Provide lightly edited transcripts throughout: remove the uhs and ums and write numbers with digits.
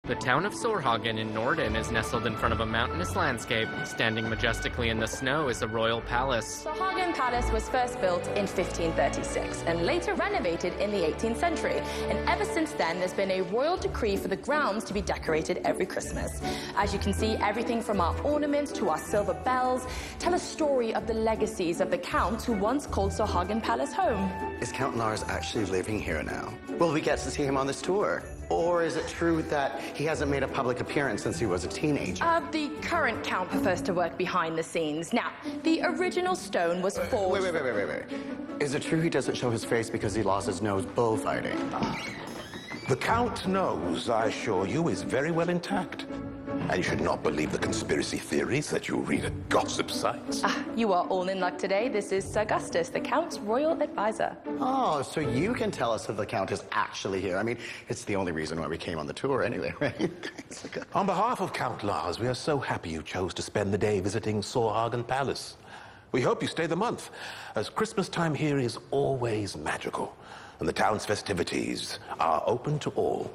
The town of Sorhagen in Norden is nestled in front of a mountainous landscape. Standing majestically in the snow is a royal palace. Sorhagen Palace was first built in 1536 and later renovated in the 18th century. And ever since then, there's been a royal decree for the grounds to be decorated every Christmas. As you can see, everything from our ornaments to our silver bells tell a story of the legacies of the counts who once called Sorhagen Palace home. Is Count Lars actually living here now? Will we get to see him on this tour? Or is it true that he hasn't made a public appearance since he was a teenager? The current count prefers to work behind the scenes. Now, the original stone was forged... Wait. Is it true he doesn't show his face because he lost his nose bullfighting? The Count's nose, I assure you, is very well intact. And you should not believe the conspiracy theories that you read at gossip sites. You are all in luck today. This is Sir Gustus, the Count's royal advisor. Oh, so you can tell us if the Count is actually here. I mean, it's the only reason why we came on the tour anyway, right? On behalf of Count Lars, we are so happy you chose to spend the day visiting Sorhagen Palace. We hope you stay the month, as Christmas time here is always magical, and the town's festivities are open to all.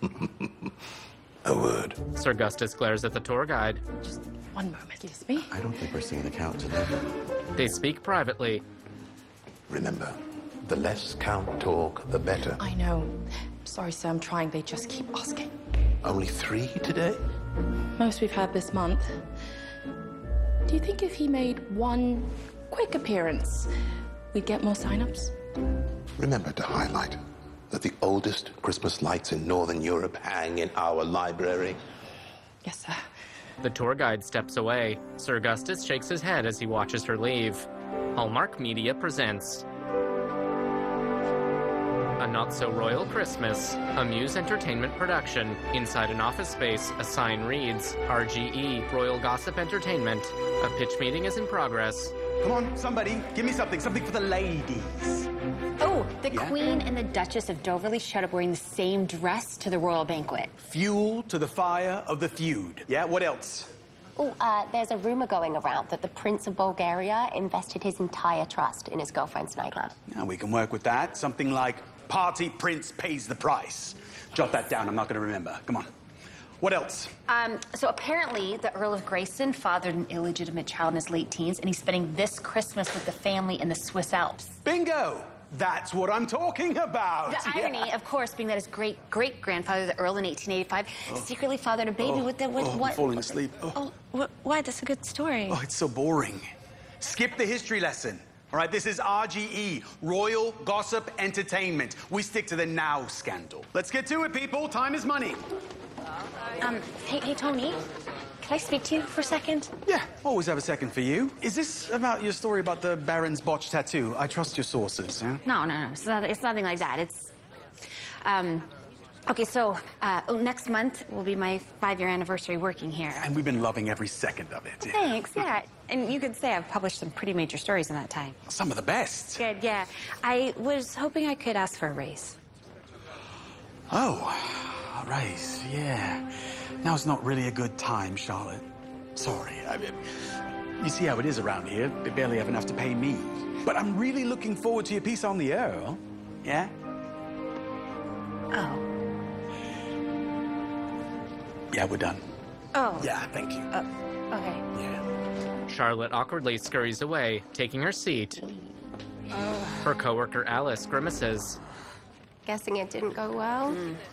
A word. Sir Gustus glares at the tour guide. Just one moment, excuse me. I don't think we're seeing the Count today. They speak privately. Remember, the less Count talk, the better. I know. Sorry, sir, I'm trying. They just keep asking. Only 3 today? Most we've had this month. Do you think if he made one quick appearance, we'd get more sign-ups? Remember to highlight that the oldest Christmas lights in Northern Europe hang in our library. Yes, sir. The tour guide steps away. Sir Gustus shakes his head as he watches her leave. Hallmark Media presents A Not-So-Royal Christmas, a Muse Entertainment production. Inside an office space, a sign reads, RGE, Royal Gossip Entertainment. A pitch meeting is in progress. Come on, somebody, give me something for the ladies. Oh, the Queen and the Duchess of Doverly showed up wearing the same dress to the royal banquet. Fuel to the fire of the feud. Yeah, what else? Oh, there's a rumor going around that the Prince of Bulgaria invested his entire trust in his girlfriend's nightclub. Now, we can work with that. Something like party prince pays the price. Jot that down, I'm not gonna remember. Come on. What else? So apparently the Earl of Grayson fathered an illegitimate child in his late teens, and he's spending this Christmas with the family in the Swiss Alps. Bingo! That's what I'm talking about. The irony, of course, being that his great-great-grandfather, the Earl in 1885, secretly fathered a baby with what? I'm falling asleep. Why? That's a good story. Oh, it's so boring. Skip the history lesson. All right, this is RGE, Royal Gossip Entertainment. We stick to the now scandal. Let's get to it, people. Time is money. Hey, Tony, can I speak to you for a second? Yeah, always have a second for you. Is this about your story about the Baron's botched tattoo? I trust your sources, yeah? No. It's nothing like that. It's, okay, so, next month will be my 5-year anniversary working here. And we've been loving every second of it. Yeah. Thanks, yeah. And you could say I've published some pretty major stories in that time. Some of the best. Good, yeah. I was hoping I could ask for a raise. Oh, a raise, yeah. Now's not really a good time, Charlotte. Sorry. You see how it is around here. They barely have enough to pay me. But I'm really looking forward to your piece on the Earl. Yeah? Oh. Yeah, we're done. Oh. Yeah, thank you. Okay. Yeah. Charlotte awkwardly scurries away, taking her seat. Her coworker Alice grimaces. Guessing it didn't go well?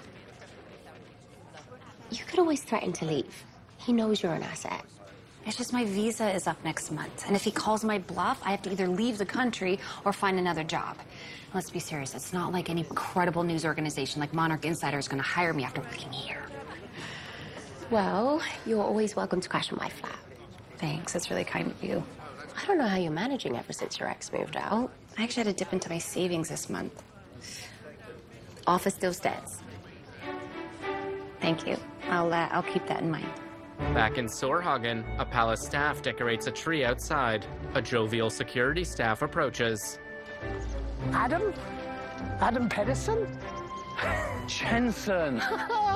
You could always threaten to leave. He knows you're an asset. It's just my visa is up next month, and if he calls my bluff, I have to either leave the country or find another job. Let's be serious, it's not like any credible news organization like Monarch Insider is going to hire me after working here. Well, you're always welcome to crash on my flat. Thanks, that's really kind of you. I don't know how you're managing ever since your ex moved out. I actually had to dip into my savings this month. Offer still stands. Thank you. I'll keep that in mind. Back in Sorhagen, a palace staff decorates a tree outside. A jovial security staff approaches. Adam? Adam Pedersen? Jensen.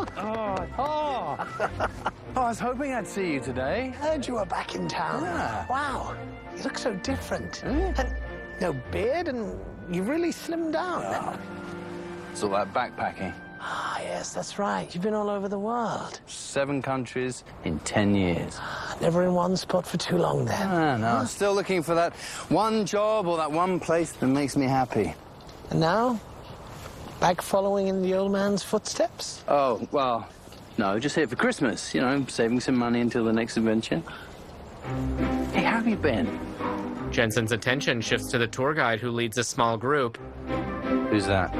I was hoping I'd see you today. Heard you were back in town. Yeah. Wow, you look so different. And no beard, and you've really slimmed down. It's all that backpacking. Ah, yeah. yes, that's right. You've been all over the world. 7 countries in 10 years. Never in one spot for too long then. No. Still looking for that one job or that one place that makes me happy. And now, back following in the old man's footsteps? Oh, well, no, just here for Christmas. You know, saving some money until the next adventure. Hey, how have you been? Jensen's attention shifts to the tour guide who leads a small group. Who's that?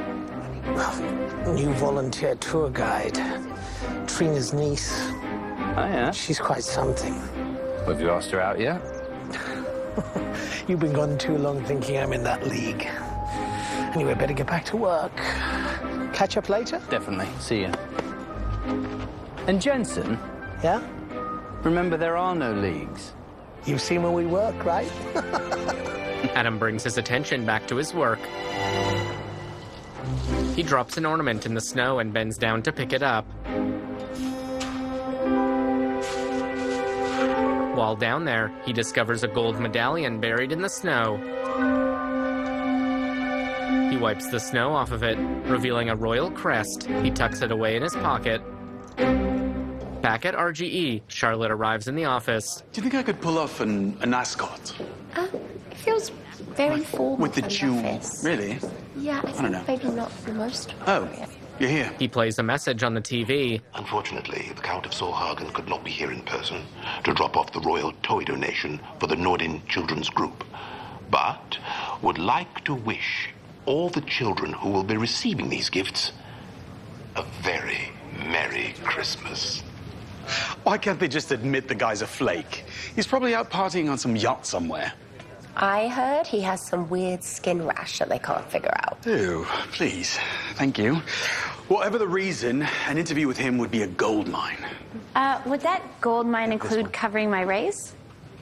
New volunteer tour guide. Trina's niece. Oh, yeah? She's quite something. Have you asked her out yet? You've been gone too long thinking I'm in that league. Anyway, better get back to work. Catch up later? Definitely. See you. And Jensen? Yeah? Remember, there are no leagues. You've seen where we work, right? Adam brings his attention back to his work. He drops an ornament in the snow and bends down to pick it up. While down there, he discovers a gold medallion buried in the snow. He wipes the snow off of it, revealing a royal crest. He tucks it away in his pocket. Back at RGE, Charlotte arrives in the office. Do you think I could pull off an ascot? It feels very formal With the for an jewel. office. Really? Yeah, I don't think know. maybe not the most Oh, appropriate. you're here. He plays a message on the TV. Unfortunately, the Count of Sorhagen could not be here in person to drop off the royal toy donation for the Nordin Children's Group, but would like to wish all the children who will be receiving these gifts a very Merry Christmas. Why can't they just admit the guy's a flake? He's probably out partying on some yacht somewhere. I heard he has some weird skin rash that they can't figure out. Ew, please. Thank you. Whatever the reason, an interview with him would be a gold mine. Would that gold mine include covering my raise?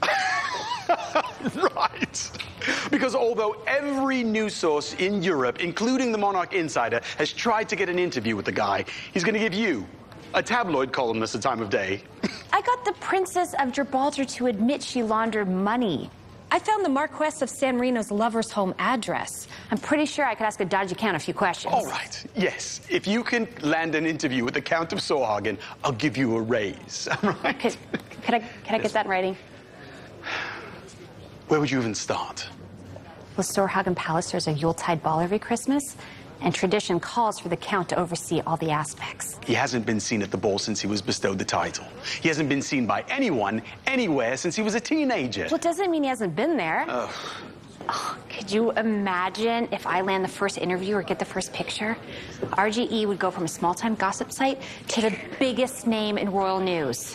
Right. Because although every news source in Europe, including the Monarch Insider, has tried to get an interview with the guy, he's going to give you, a tabloid columnist, the time of day. I got the Princess of Gibraltar to admit she laundered money. I found the Marquess of San Marino's lover's home address. I'm pretty sure I could ask a dodgy count a few questions. All right. Yes. If you can land an interview with the Count of Sorhagen, I'll give you a raise. All right? Could I get that in writing? Where would you even start? With Sorhagen Palace, there's a Yuletide ball every Christmas, and tradition calls for the Count to oversee all the aspects. He hasn't been seen at the ball since he was bestowed the title. He hasn't been seen by anyone, anywhere, since he was a teenager. Well, it doesn't mean he hasn't been there. Oh, could you imagine if I land the first interview or get the first picture? RGE would go from a small-time gossip site to the biggest name in royal news.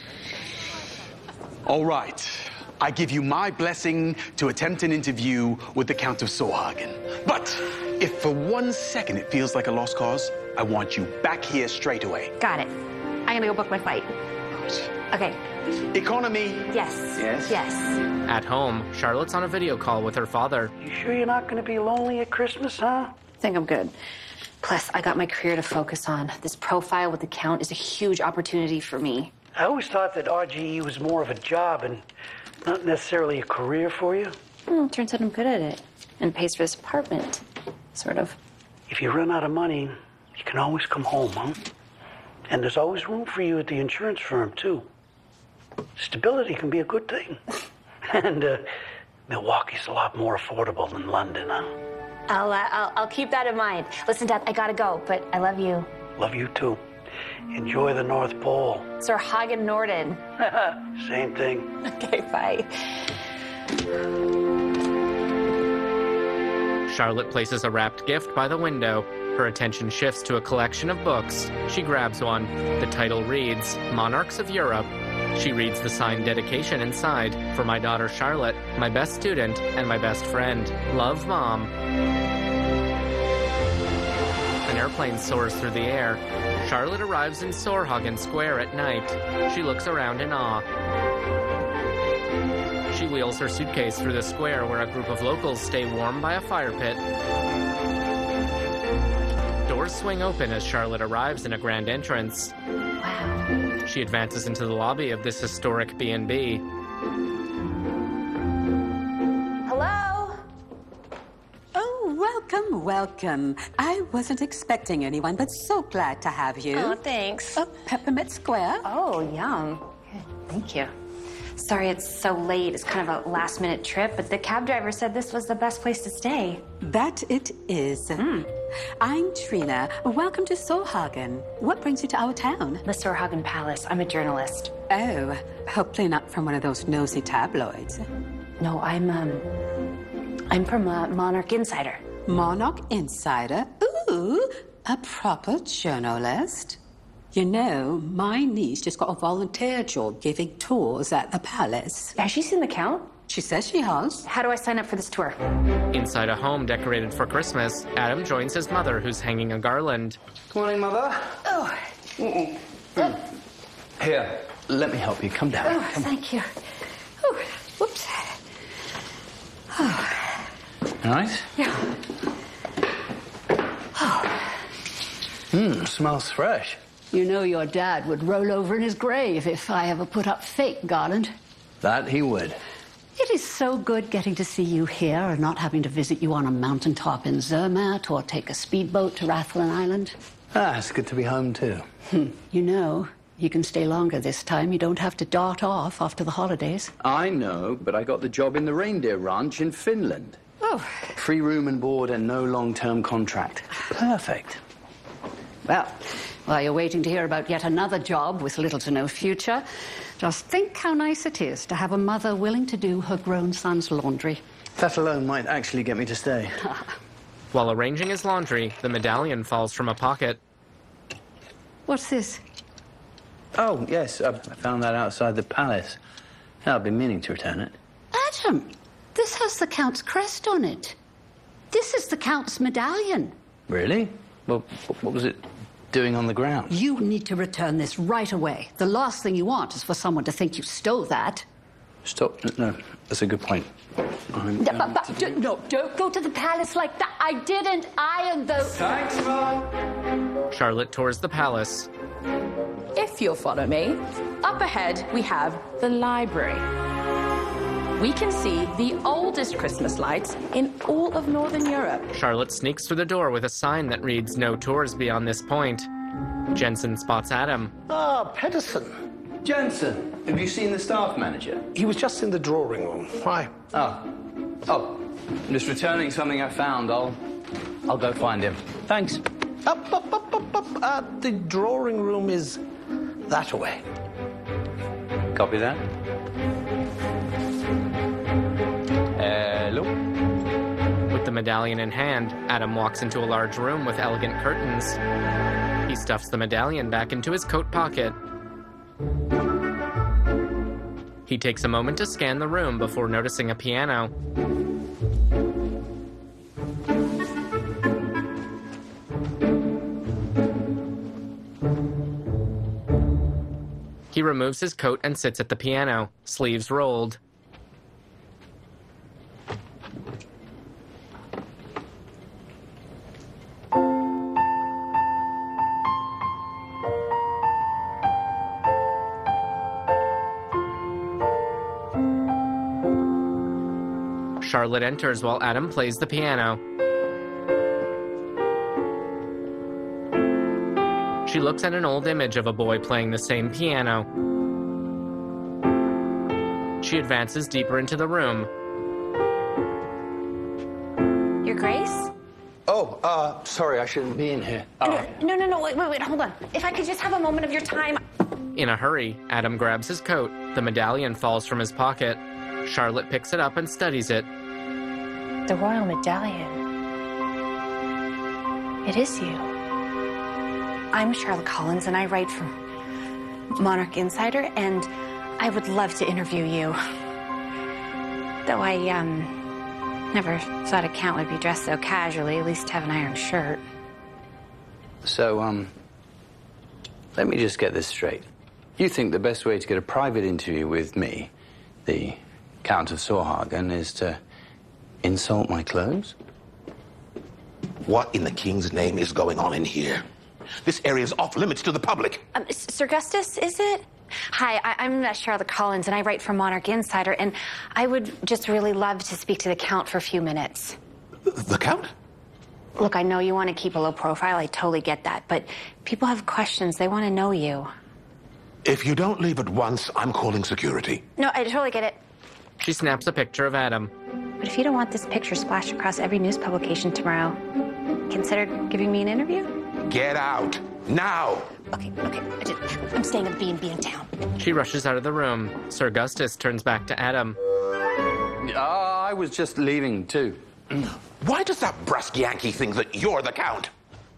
All right. I give you my blessing to attempt an interview with the Count of Sorhagen. But if for 1 second it feels like a lost cause, I want you back here straight away. Got it. I'm gonna go book my flight. Okay. Economy. Yes. Yes? Yes. At home, Charlotte's on a video call with her father. You sure you're not going to be lonely at Christmas, huh? I think I'm good. Plus, I got my career to focus on. This profile with the Count is a huge opportunity for me. I always thought that RGE was more of a job and not necessarily a career for you. Turns out I'm good at it. And pays for this apartment. Sort of. If you run out of money, you can always come home, huh? And there's always room for you at the insurance firm, too. Stability can be a good thing. And Milwaukee's a lot more affordable than London, huh? I'll keep that in mind. Listen, Dad, I gotta go, but I love you. Love you, too. Enjoy the North Pole. Sorhagen Norden. Same thing. Okay, bye. Charlotte places a wrapped gift by the window. Her attention shifts to a collection of books. She grabs one. The title reads, Monarchs of Europe. She reads the signed dedication inside. For my daughter Charlotte, my best student, and my best friend. Love, Mom. An airplane soars through the air. Charlotte arrives in Sorhagen Square at night. She looks around in awe. She wheels her suitcase through the square where a group of locals stay warm by a fire pit. Doors swing open as Charlotte arrives in a grand entrance. Wow. She advances into the lobby of this historic B&B. Hello? Oh, Welcome, welcome. I wasn't expecting anyone, but so glad to have you. Oh, thanks. Peppermint Square. Oh, yum. Thank you. Sorry it's so late. It's kind of a last-minute trip, but the cab driver said this was the best place to stay. That it is. I'm Trina. Welcome to Sorhagen. What brings you to our town? The Sorhagen Palace. I'm a journalist. Oh, hopefully not from one of those nosy tabloids. No, I'm from Monarch Insider. Monarch Insider? Ooh, a proper journalist. You know, my niece just got a volunteer job giving tours at the palace. Has she seen the Count? She says she has. How do I sign up for this tour? Inside a home decorated for Christmas, Adam joins his mother, who's hanging a garland. Good morning, Mother. Oh. Here, let me help you. Come down. Oh, thank you. Oh, whoops. Oh. All right? Yeah. Smells fresh. You know your dad would roll over in his grave if I ever put up fake garland. That he would. It is so good getting to see you here and not having to visit you on a mountaintop in Zermatt or take a speedboat to Rathlin Island. It's good to be home, too. You know, you can stay longer this time. You don't have to dart off after the holidays. I know, but I got the job in the reindeer ranch in Finland. Oh. Free room and board and no long-term contract. Perfect. Well, while you're waiting to hear about yet another job with little to no future, just think how nice it is to have a mother willing to do her grown son's laundry. That alone might actually get me to stay. While arranging his laundry, the medallion falls from a pocket. What's this? Oh, yes, I found that outside the palace. I've been meaning to return it. Adam, this has the Count's crest on it. This is the Count's medallion. Really? Well, what was it doing on the ground? You need to return this right away. The last thing you want is for someone to think you stole that. Stop. No, that's a good point. No, don't go to the palace like that. I didn't iron those. Thanks, Mom. Charlotte tours the palace. If you'll follow me, up ahead we have the library. We can see the oldest Christmas lights in all of Northern Europe. Charlotte sneaks through the door with a sign that reads "No tours beyond this point." Jensen spots Adam. Ah, Pedersen. Jensen, have you seen the staff manager? He was just in the drawing room. Why? Oh, I'm just returning something I found. I'll go find him. Thanks. Up. The drawing room is that way. Copy that. Hello? With the medallion in hand, Adam walks into a large room with elegant curtains. He stuffs the medallion back into his coat pocket. He takes a moment to scan the room before noticing a piano. He removes his coat and sits at the piano, sleeves rolled. Charlotte enters while Adam plays the piano. She looks at an old image of a boy playing the same piano. She advances deeper into the room. Your Grace? Oh, sorry, I shouldn't be in here. Oh. No, wait, hold on. If I could just have a moment of your time. In a hurry, Adam grabs his coat. The medallion falls from his pocket. Charlotte picks it up and studies it. The Royal Medallion. It is you. I'm Charlotte Collins, and I write for Monarch Insider, and I would love to interview you. Though I, never thought a Count would be dressed so casually, at least have an iron shirt. So, let me just get this straight. You think the best way to get a private interview with me, the Count of Sorhagen, is to insult my clothes? What in the king's name is going on in here? This area is off limits to the public. Sir Gustus, is it? Hi, I'm Charlotte Collins, and I write for Monarch Insider, and I would just really love to speak to the Count for a few minutes. The Count? Look, I know you want to keep a low profile. I totally get that. But people have questions. They want to know you. If you don't leave at once, I'm calling security. No, I totally get it. She snaps a picture of Adam. But if you don't want this picture splashed across every news publication tomorrow, consider giving me an interview? Get out. Now! Okay. I'm staying at the B&B in town. She rushes out of the room. Sir Gustus turns back to Adam. I was just leaving, too. Why does that brusque Yankee think that you're the Count?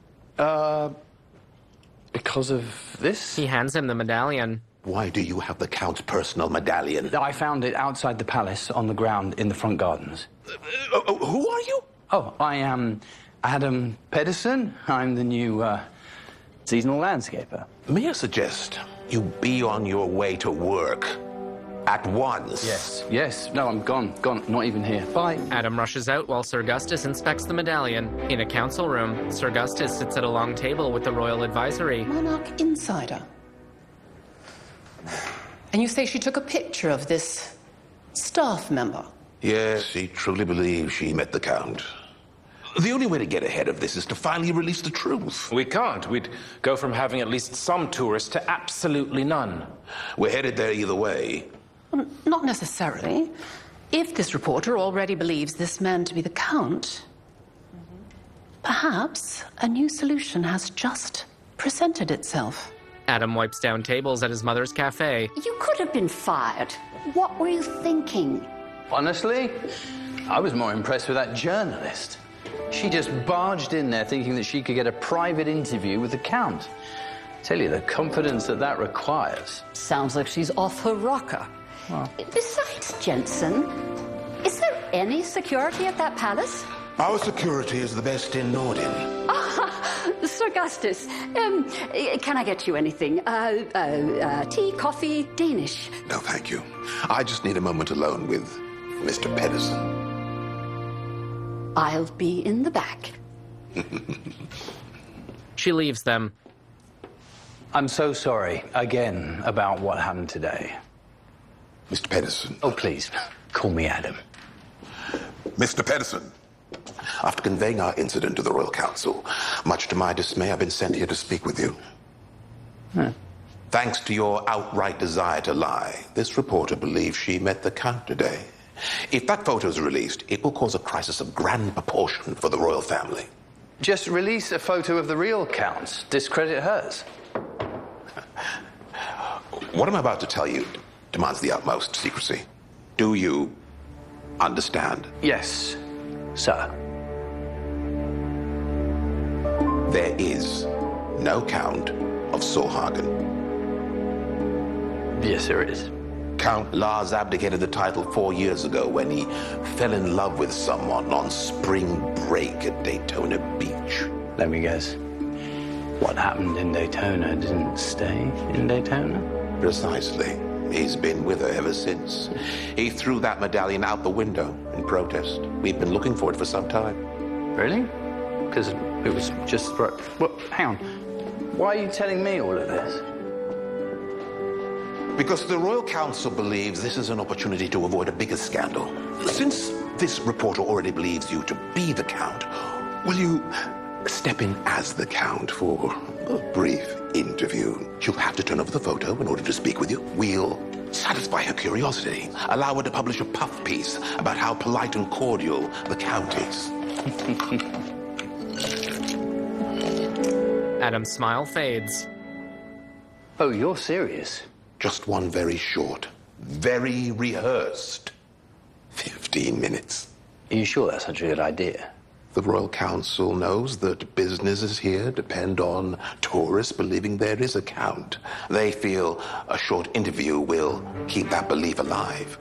Because of this? He hands him the medallion. Why do you have the Count's personal medallion? I found it outside the palace on the ground in the front gardens. Who are you? Oh, I am Adam Pedersen. I'm the new seasonal landscaper. May I suggest you be on your way to work at once? Yes. No, I'm gone. Not even here. Bye. Adam rushes out while Sir Gustus inspects the medallion. In a council room, Sir Gustus sits at a long table with the royal advisory. Monarch Insider. And you say she took a picture of this staff member? Yes, she truly believes she met the Count. The only way to get ahead of this is to finally release the truth. We can't. We'd go from having at least some tourists to absolutely none. We're headed there either way. Not necessarily. If this reporter already believes this man to be the Count, perhaps a new solution has just presented itself. Adam wipes down tables at his mother's cafe. You could have been fired. What were you thinking? Honestly, I was more impressed with that journalist. She just barged in there thinking that she could get a private interview with the Count. Tell you the confidence that requires. Sounds like she's off her rocker. Well. Besides, Jensen, is there any security at that palace? Our security is the best in Norden. Sir Gustus, can I get you anything? Tea, coffee, Danish? No, thank you. I just need a moment alone with Mr. Pedersen. I'll be in the back. She leaves them. I'm so sorry, again, about what happened today. Mr. Pedersen. Oh, please, call me Adam. Mr. Pedersen. After conveying our incident to the Royal Council, much to my dismay, I've been sent here to speak with you. Thanks to your outright desire to lie, this reporter believes she met the Count today. If that photo is released, it will cause a crisis of grand proportion for the royal family. Just release a photo of the real Count. Discredit hers. What I'm about to tell you demands the utmost secrecy. Do you understand? Yes, sir. There is no Count of Sorhagen. Yes, there is. Count Lars abdicated the title 4 years ago when he fell in love with someone on spring break at Daytona Beach. Let me guess. What happened in Daytona didn't stay in Daytona? Precisely. He's been with her ever since. He threw that medallion out the window in protest. We've been looking for it for some time. Really? Because it was just... Well, hang on. Why are you telling me all of this? Because the Royal Council believes this is an opportunity to avoid a bigger scandal. Since this reporter already believes you to be the Count, will you step in as the Count for a brief interview? She'll have to turn over the photo in order to speak with you. We'll satisfy her curiosity, allow her to publish a puff piece about how polite and cordial the Count is. Adam's smile fades. Oh, you're serious? Just one very short, very rehearsed 15 minutes. Are you sure that's such a good idea? The Royal Council knows that businesses here depend on tourists believing there is a Count. They feel a short interview will keep that belief alive.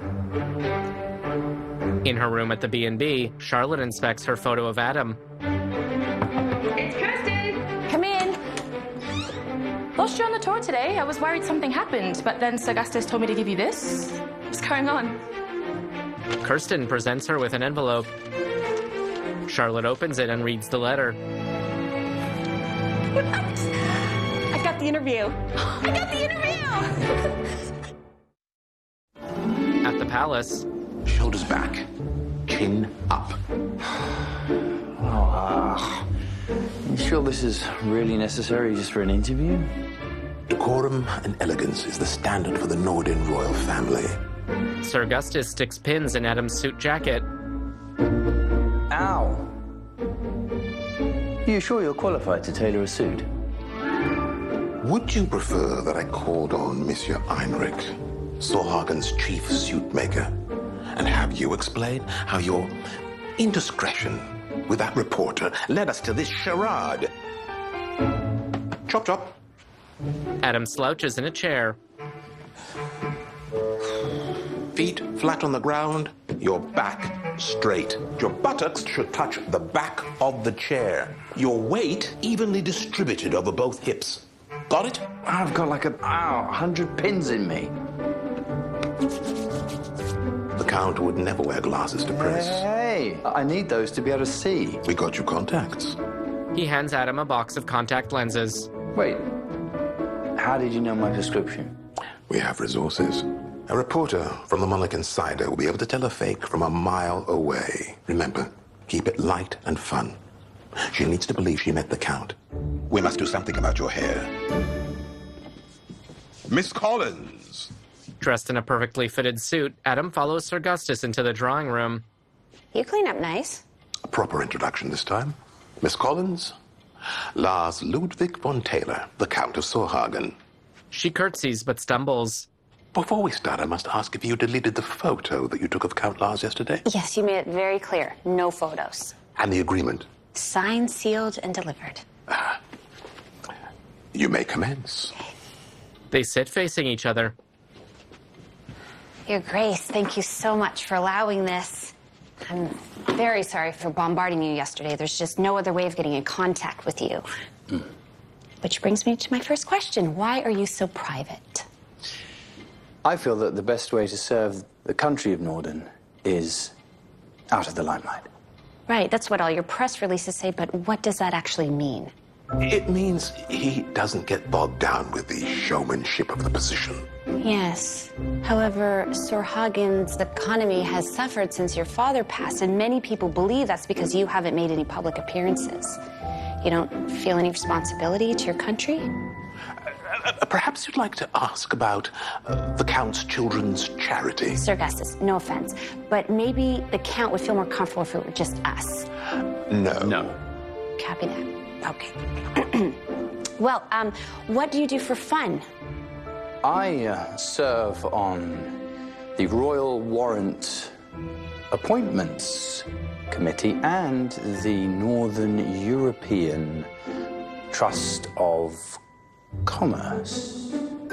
In her room at the B&B, Charlotte inspects her photo of Adam. It's Kirsten! Come in. Lost you on the tour today. I was worried something happened, but then Sir Gustus told me to give you this. What's going on? Kirsten presents her with an envelope. Charlotte opens it and reads the letter. I got the interview. I got the interview! At the palace, Shoulders back, chin up. You sure this is really necessary just for an interview? Decorum and elegance is the standard for the Norden royal family. Sir Augustus sticks pins in Adam's suit jacket. Ow! You sure you're qualified to tailor a suit? Would you prefer that I called on Monsieur Heinrich, Sorhagen's chief suit maker, and have you explain how your indiscretion with that reporter led us to this charade? Chop, chop. Adam slouches in a chair. Feet flat on the ground, your back straight. Your buttocks should touch the back of the chair. Your weight evenly distributed over both hips. Got it? I've got like 100 pins in me. The Count would never wear glasses to press. Hey, I need those to be able to see. We got you contacts. He hands Adam a box of contact lenses. Wait, how did you know my prescription? We have resources. A reporter from the Monarch Insider will be able to tell a fake from a mile away. Remember, keep it light and fun. She needs to believe she met the Count. We must do something about your hair. Miss Collins! Dressed in a perfectly fitted suit, Adam follows Sir Augustus into the drawing room. You clean up nice. A proper introduction this time. Miss Collins, Lars Ludwig von Taylor, the Count of Sorhagen. She curtsies but stumbles. Before we start, I must ask if you deleted the photo that you took of Count Lars yesterday? Yes, you made it very clear. No photos. And the agreement? Signed, sealed, and delivered. You may commence. They sit facing each other. Your Grace, thank you so much for allowing this. I'm very sorry for bombarding you yesterday. There's just no other way of getting in contact with you. Which brings me to my first question. Why are you so private? I feel that the best way to serve the country of Norden is out of the limelight. Right, that's what all your press releases say, but what does that actually mean? It means he doesn't get bogged down with the showmanship of the position. Yes. However, Sorhagen's economy has suffered since your father passed, and many people believe that's because you haven't made any public appearances. You don't feel any responsibility to your country? Perhaps you'd like to ask about the Count's children's charity. Sir Augustus, no offense, but maybe the Count would feel more comfortable if it were just us. No. Copy that. Okay. Well, what do you do for fun? I serve on the Royal Warrant Appointments Committee and the Northern European Trust of Commerce.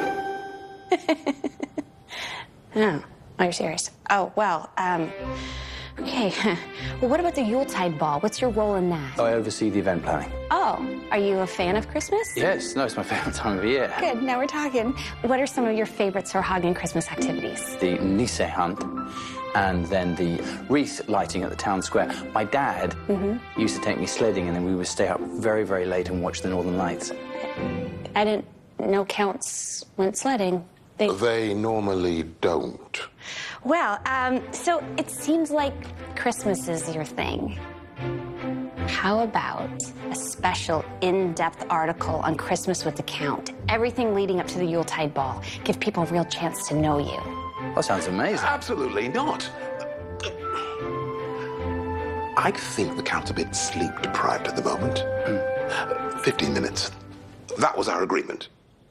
Oh, you're serious. Oh, well, okay. Well, what about the Yuletide Ball? What's your role in that? I oversee the event planning. Oh, are you a fan of Christmas? Yes, no, it's my favorite time of year. Good, now we're talking. What are some of your favorite Sorhagen Christmas activities? The Nisse hunt, and then the wreath lighting at the town square. My dad used to take me sledding, and then we would stay up very, very late and watch the Northern Lights. I didn't know Counts went sledding. They normally don't. Well, so it seems like Christmas is your thing. How about a special in-depth article on Christmas with the Count? Everything leading up to the Yuletide Ball. Give people a real chance to know you. That sounds amazing. Absolutely not. I think the Count's a bit sleep-deprived at the moment. 15 minutes. That was our agreement.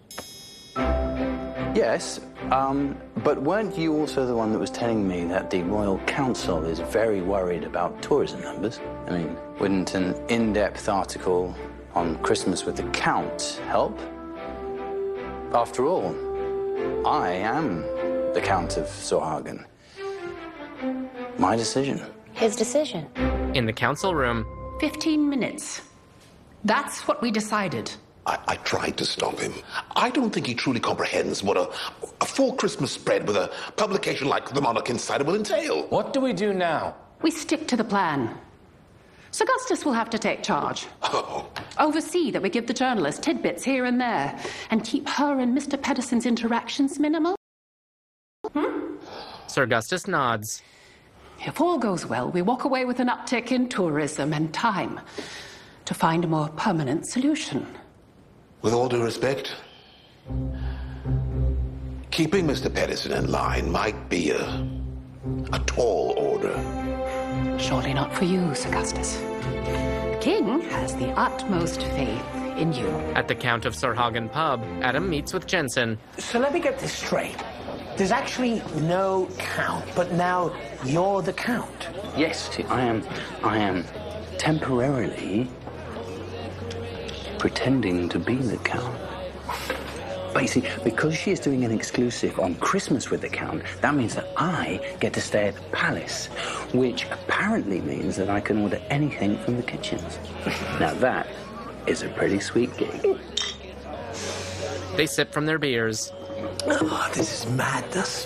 Yes, but weren't you also the one that was telling me that the Royal Council is very worried about tourism numbers? I mean, wouldn't an in-depth article on Christmas with the Count help? After all, I am the Count of Sorhagen. My decision. His decision. In the council room. 15 minutes. That's what we decided. I tried to stop him. I don't think he truly comprehends what a full Christmas spread with a publication like the Monarch Insider will entail. What do we do now? We stick to the plan. Sir Augustus will have to take charge. Oh. Oversee that we give the journalist tidbits here and there, and keep her and Mr. Pedersen's interactions minimal. Sir Augustus nods. If all goes well, we walk away with an uptick in tourism and time to find a more permanent solution. With all due respect, keeping Mr. Pedersen in line might be a tall order. Surely not for you, Sir Augustus. The king has the utmost faith in you. At the Count of Sorhagen pub, Adam meets with Jensen. So let me get this straight. There's actually no count, but now you're the count. Yes, see, I am temporarily pretending to be the Count. But you see, because she is doing an exclusive on Christmas with the Count, that means that I get to stay at the palace, which apparently means that I can order anything from the kitchens. Now that is a pretty sweet gig. They sip from their beers. Oh, this is madness.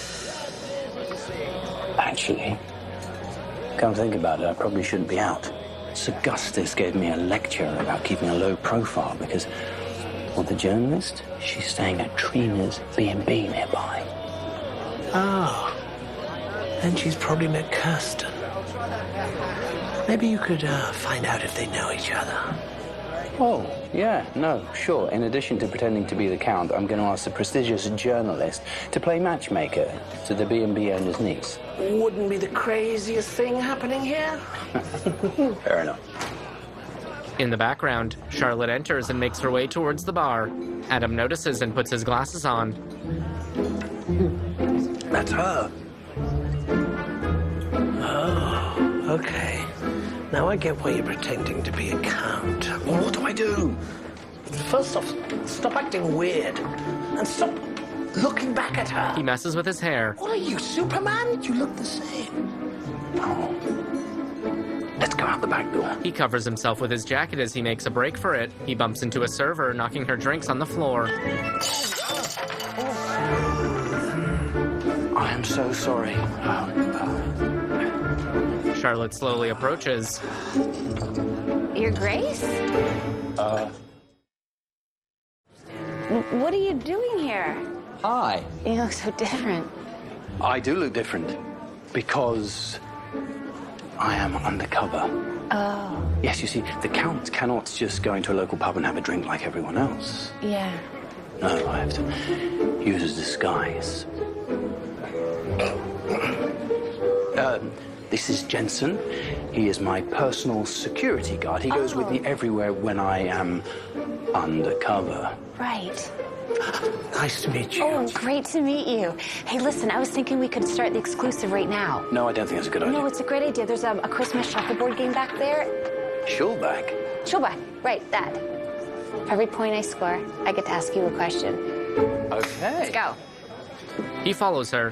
Actually, come think about it, I probably shouldn't be out. Sir Augustus gave me a lecture about keeping a low profile because, well, the journalist, she's staying at Trina's B&B nearby. Oh, and she's probably met Kirsten. Maybe you could find out if they know each other. Oh, yeah, no, sure. In addition to pretending to be the Count, I'm going to ask the prestigious journalist to play matchmaker to the B&B owner's niece. Wouldn't be the craziest thing happening here. Fair enough. In the background, Charlotte enters and makes her way towards the bar. Adam notices and puts his glasses on. That's her. Oh, okay. Now I get why you're pretending to be a count. Well, what do I do? First off, stop acting weird. And stop looking back at her. He messes with his hair. What are you, Superman? You look the same. Oh. Let's go out the back door. He covers himself with his jacket as he makes a break for it. He bumps into a server, knocking her drinks on the floor. I am so sorry. Charlotte slowly approaches. Your Grace? What are you doing here? Hi. You look so different. I do look different because I am undercover. Oh. Yes, you see, the Count cannot just go into a local pub and have a drink like everyone else. Yeah. No, I have to use a disguise. This is Jensen. He is my personal security guard. He goes with me everywhere when I am undercover. Right. Nice to meet you. Oh, great to meet you. Hey, listen, I was thinking we could start the exclusive right now. No, I don't think that's a good idea. No, it's a great idea. There's a Christmas shuffleboard game back there. Shullback? Shullback, right, that. For every point I score, I get to ask you a question. Okay. Let's go. He follows her.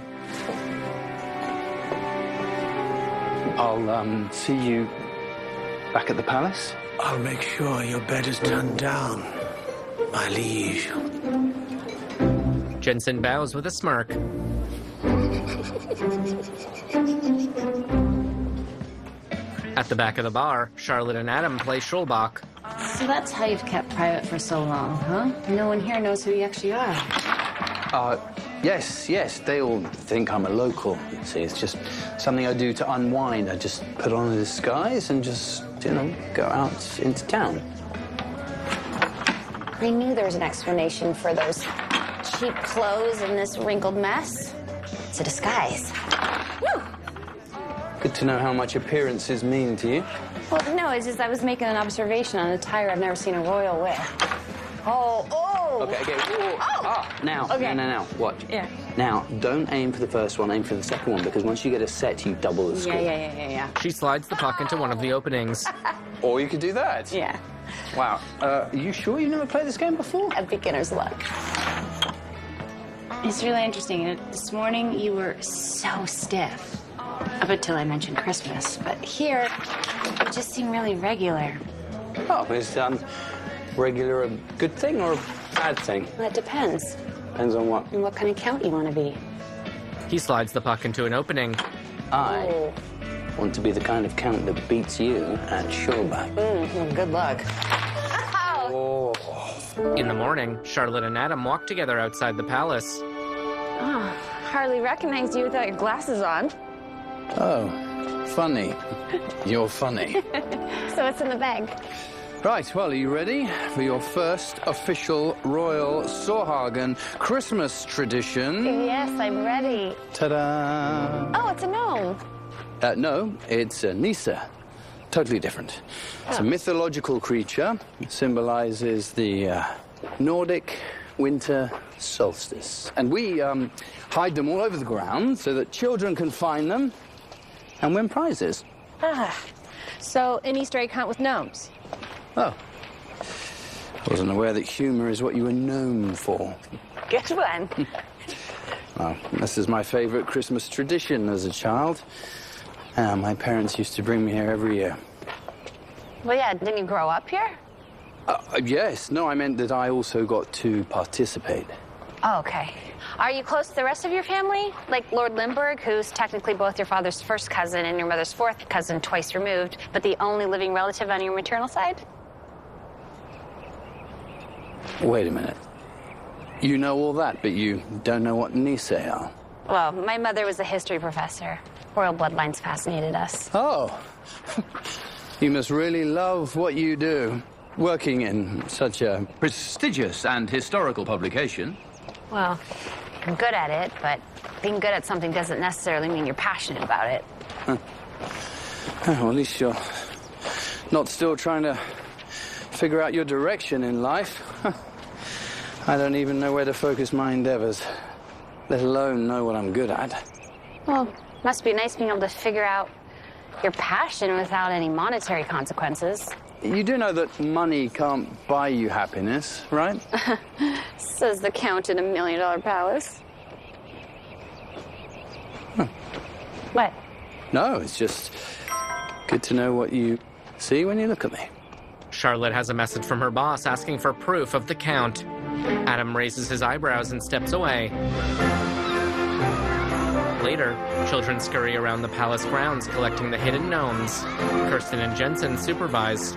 I'll see you back at the palace. I'll make sure your bed is turned down, my liege. Jensen bows with a smirk. At the back of the bar, Charlotte and Adam play Schulbach. So that's how you've kept private for so long, huh? No one here knows who you actually are. Yes, they all think I'm a local. See, it's just something I do to unwind. I just put on a disguise and just, go out into town. I knew there was an explanation for those cheap clothes and this wrinkled mess. It's a disguise. Woo! Good to know how much appearances mean to you. Well, no, it's just I was making an observation on a attire I've never seen a royal wear. Oh! Okay. Now. Okay. Now. Watch. Yeah. Now, don't aim for the first one, aim for the second one, because once you get a set, you double the score. Yeah. She slides the puck into one of the openings. Or you could do that. Yeah. Wow. Are you sure you've never played this game before? A beginner's luck. It's really interesting. This morning, you were so stiff. Up until I mentioned Christmas. But here, you just seem really regular. Oh, is regular a good thing or a bad thing? Well, it depends. Depends on what? And what kind of count you want to be. He slides the puck into an opening. I want to be the kind of count that beats you at Shullback. Well, good luck. In the morning, Charlotte and Adam walk together outside the palace. Oh, hardly recognized you without your glasses on. Oh, funny. You're funny. So what's in the bag? Right, well, are you ready for your first official Royal Sorhagen Christmas tradition? Yes, I'm ready. Ta-da! Oh, it's a gnome. No, it's Nisa. Totally different. It's a mythological creature. It symbolizes the Nordic winter solstice. And we hide them all over the ground so that children can find them and win prizes. Ah, so an Easter egg hunt with gnomes? Oh. I wasn't aware that humor is what you were known for. Good one. Well, this is my favorite Christmas tradition as a child. My parents used to bring me here every year. Well, yeah, didn't you grow up here? Yes. No, I meant that I also got to participate. Oh, okay. Are you close to the rest of your family? Like Lord Limburg, who's technically both your father's first cousin and your mother's fourth cousin twice removed, but the only living relative on your maternal side? Wait a minute. You know all that, but you don't know what Nisei are? Well, my mother was a history professor. Royal bloodlines fascinated us. Oh. You must really love what you do, working in such a prestigious and historical publication. Well, I'm good at it, but being good at something doesn't necessarily mean you're passionate about it. Huh. Well, at least you're not still trying to figure out your direction in life. I don't even know where to focus my endeavors, let alone know what I'm good at. Well, must be nice being able to figure out your passion without any monetary consequences. You do know that money can't buy you happiness, right? Says the Count in $1 Million Palace. Huh. What? No, it's just good to know what you see when you look at me. Charlotte has a message from her boss asking for proof of the Count. Adam raises his eyebrows and steps away. Later, children scurry around the palace grounds collecting the hidden gnomes. Kirsten and Jensen supervise. Be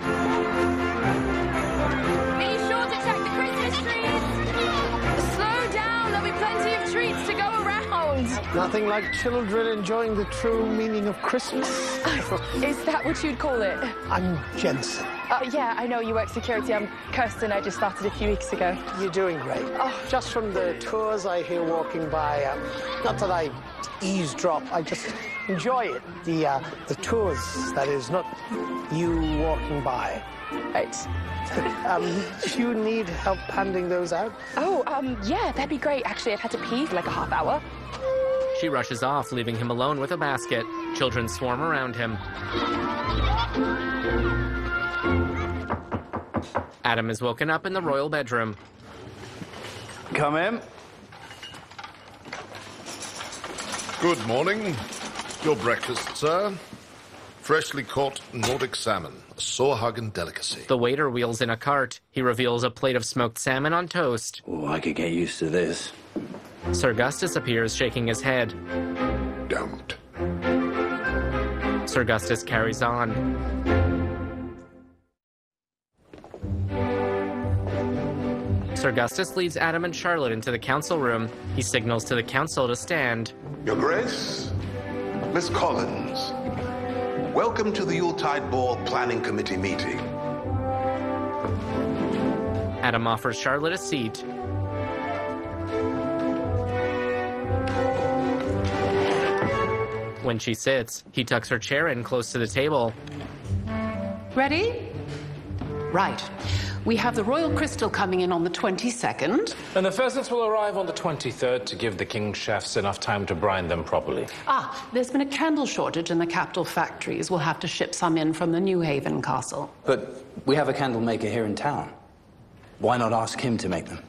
sure to check the Christmas trees! Slow down, there'll be plenty of treats to go around. Nothing like children enjoying the true meaning of Christmas. Is that what you'd call it? I'm Jensen. Yeah, I know you work security. I'm Kirsten. I just started a few weeks ago. You're doing great. Just from the tours I hear walking by, not that I eavesdrop, I just enjoy it. The tours, that is, not you walking by. Right. Do you need help handing those out? Oh, yeah, that'd be great. Actually, I've had to pee for like a half hour. She rushes off, leaving him alone with a basket. Children swarm around him. Adam is woken up in the royal bedroom. Come in. Good morning. Your breakfast, sir. Freshly caught Nordic salmon, a Sorhagen delicacy. The waiter wheels in a cart. He reveals a plate of smoked salmon on toast. Oh, I could get used to this. Sir Gustus appears, shaking his head. Don't. Sir Gustus carries on. Sir Gustus leads Adam and Charlotte into the council room. He signals to the council to stand. Your Grace, Miss Collins, welcome to the Yuletide Ball Planning Committee meeting. Adam offers Charlotte a seat. When she sits, he tucks her chair in close to the table. Ready? Right. We have the Royal Crystal coming in on the 22nd. And the pheasants will arrive on the 23rd to give the king's chefs enough time to brine them properly. There's been a candle shortage in the capital factories. We'll have to ship some in from the New Haven castle. But we have a candle maker here in town. Why not ask him to make them?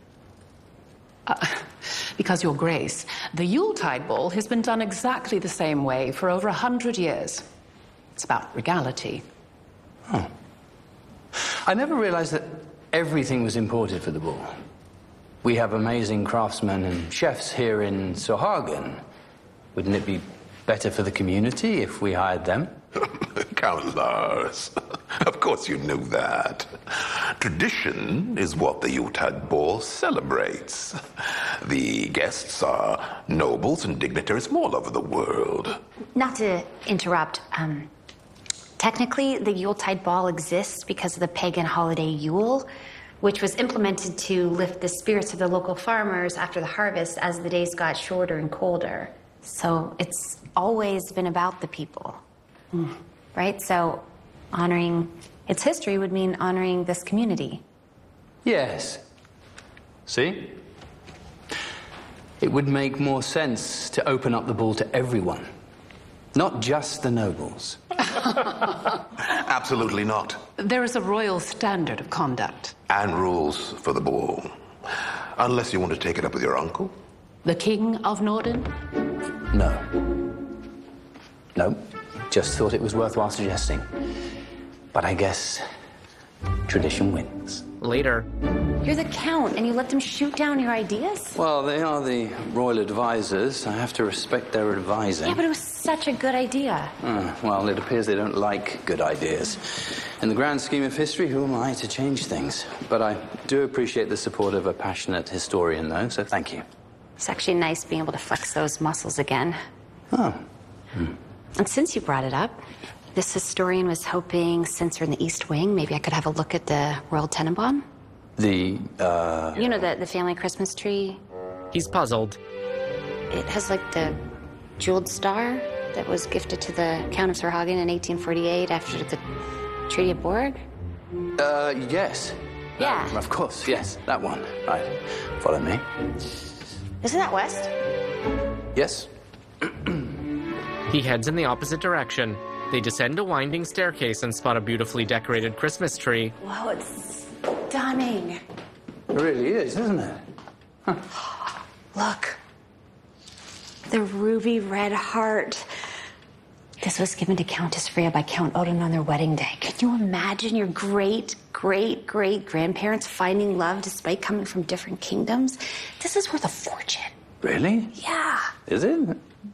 Because, Your Grace, the Yuletide ball has been done exactly the same way for over 100 years. It's about regality. Oh. I never realized that everything was imported for the ball. We have amazing craftsmen and chefs here in Sorhagen. Wouldn't it be better for the community if we hired them? Count Lars. Of course you knew that. Tradition is what the Yuletide Ball celebrates. The guests are nobles and dignitaries from all over the world. Not to interrupt, technically the Yuletide Ball exists because of the pagan holiday Yule, which was implemented to lift the spirits of the local farmers after the harvest as the days got shorter and colder. So it's always been about the people, right? So honoring its history would mean honoring this community. Yes. See? It would make more sense to open up the ball to everyone, not just the nobles. Absolutely not. There is a royal standard of conduct. And rules for the ball. Unless you want to take it up with your uncle. The King of Norden? No. No. Just thought it was worthwhile suggesting. But I guess tradition wins. Later. You're the Count, and you let them shoot down your ideas? Well, they are the royal advisors. I have to respect their advising. Yeah, but it was such a good idea. Well, it appears they don't like good ideas. In the grand scheme of history, who am I to change things? But I do appreciate the support of a passionate historian, though, so thank you. It's actually nice being able to flex those muscles again. Oh. And since you brought it up, this historian was hoping, since we're in the East Wing, maybe I could have a look at the Royal Tenenbaum. The, You know, the family Christmas tree? He's puzzled. It has, like, the jeweled star that was gifted to the Count of Sorhagen in 1848 after the Treaty of Borg. Yes. Yeah. Of course, yes, that one. Right. Follow me. Isn't that west? Yes. He heads in the opposite direction. They descend a winding staircase and spot a beautifully decorated Christmas tree. Wow, it's stunning. It really is, isn't it? Look. The ruby red heart. This was given to Countess Freya by Count Odin on their wedding day. Can you imagine your great-great-great-grandparents finding love despite coming from different kingdoms? This is worth a fortune. Really? Yeah. Is it?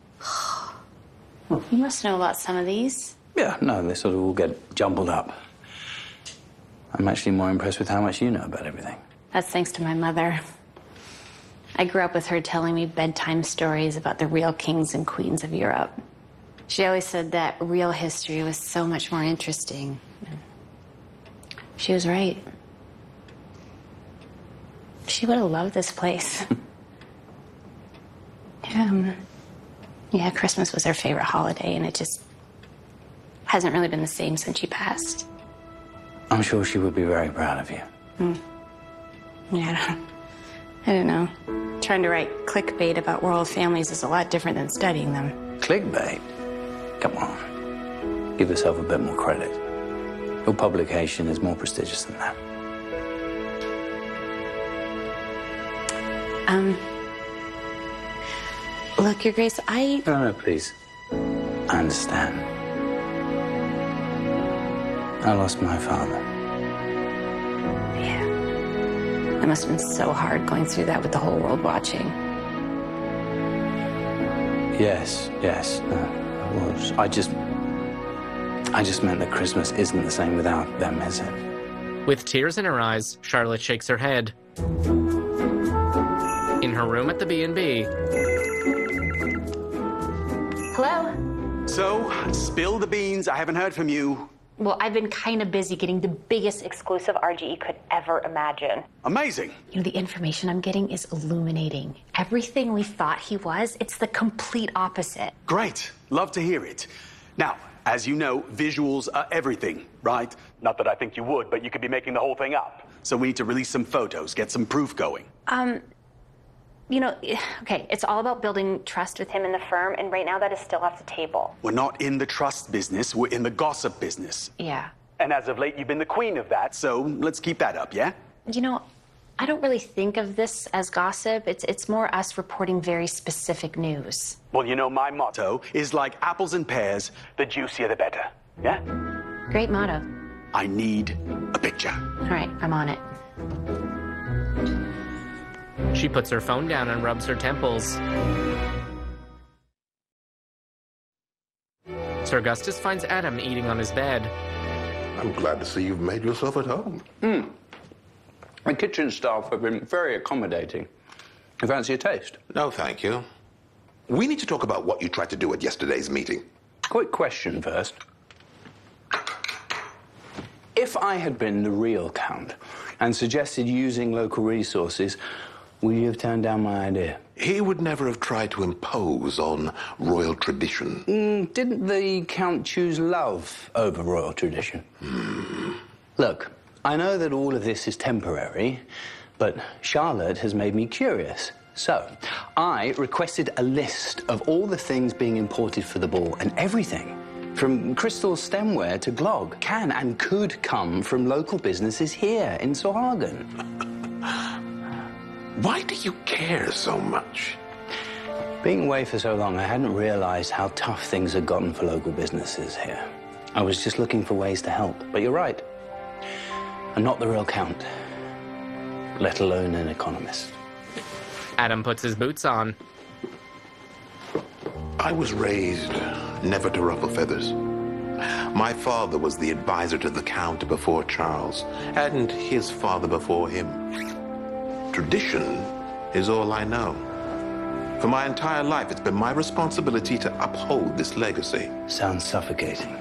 You must know about some of these. Yeah, no, they sort of all get jumbled up. I'm actually more impressed with how much you know about everything. That's thanks to my mother. I grew up with her telling me bedtime stories about the real kings and queens of Europe. She always said that real history was so much more interesting. She was right. She would have loved this place. Yeah, Christmas was her favorite holiday, and it just hasn't really been the same since she passed. I'm sure she would be very proud of you. Yeah, I don't know. Trying to write clickbait about royal families is a lot different than studying them. Clickbait? Come on. Give yourself a bit more credit. Your publication is more prestigious than that. Look, Your Grace, No, please. I understand. I lost my father. Yeah. It must have been so hard going through that with the whole world watching. Yes, no, it was. I just meant that Christmas isn't the same without them, is it? With tears in her eyes, Charlotte shakes her head. In her room at the B&B. Hello? So, spill the beans. I haven't heard from you. Well, I've been kind of busy getting the biggest exclusive RGE could ever imagine. Amazing. You know, the information I'm getting is illuminating. Everything we thought he was, it's the complete opposite. Great. Love to hear it. Now, as you know, visuals are everything, right? Not that I think you would, but you could be making the whole thing up. So we need to release some photos, get some proof going. You know, okay, it's all about building trust with him and the firm, and right now that is still off the table. We're not in the trust business, we're in the gossip business. Yeah. And as of late, you've been the queen of that, so let's keep that up, yeah? You know, I don't really think of this as gossip. It's more us reporting very specific news. Well, you know, my motto is like apples and pears, the juicier the better, yeah? Great motto. I need a picture. All right, I'm on it. She puts her phone down and rubs her temples. Sir Augustus finds Adam eating on his bed. I'm glad to see you've made yourself at home. The kitchen staff have been very accommodating. You fancy a taste? No, thank you. We need to talk about what you tried to do at yesterday's meeting. Quick question first. If I had been the real Count and suggested using local resources, would you have turned down my idea? He would never have tried to impose on royal tradition. Didn't the Count choose love over royal tradition? Look, I know that all of this is temporary, but Charlotte has made me curious. So, I requested a list of all the things being imported for the ball, and everything, from crystal stemware to glog, can and could come from local businesses here in Sorhagen. Why do you care so much? Being away for so long, I hadn't realized how tough things had gotten for local businesses here. I was just looking for ways to help. But you're right. I'm not the real Count, let alone an economist. Adam puts his boots on. I was raised never to ruffle feathers. My father was the advisor to the Count before Charles, and his father before him. Tradition is all I know. For my entire life, it's been my responsibility to uphold this legacy. Sounds suffocating.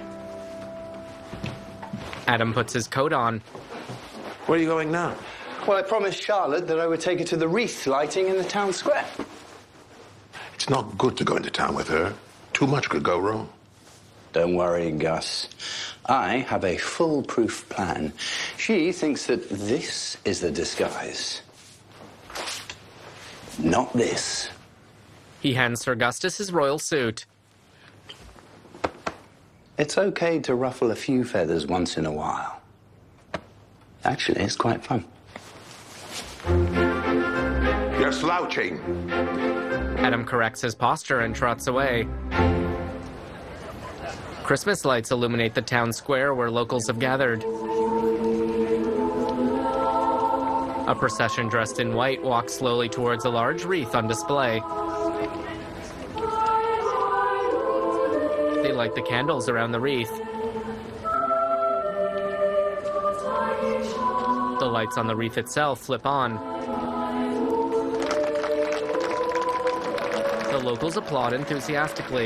Adam puts his coat on. Where are you going now? Well, I promised Charlotte that I would take her to the wreath lighting in the town square. It's not good to go into town with her. Too much could go wrong. Don't worry, Gus. I have a foolproof plan. She thinks that this is the disguise. Not this. He hands Sir Gustus his royal suit. It's okay to ruffle a few feathers once in a while. Actually, it's quite fun. You're slouching. Adam corrects his posture and trots away. Christmas lights illuminate the town square where locals have gathered. A procession dressed in white walks slowly towards a large wreath on display. They light the candles around the wreath. The lights on the wreath itself flip on. The locals applaud enthusiastically.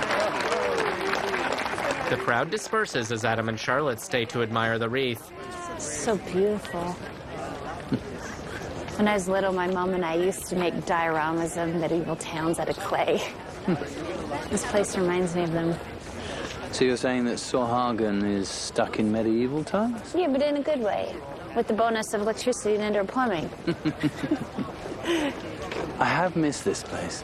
The crowd disperses as Adam and Charlotte stay to admire the wreath. It's so beautiful. When I was little, my mom and I used to make dioramas of medieval towns out of clay. This place reminds me of them. So you're saying that Sorhagen is stuck in medieval times? Yeah, but in a good way. With the bonus of electricity and indoor plumbing. I have missed this place.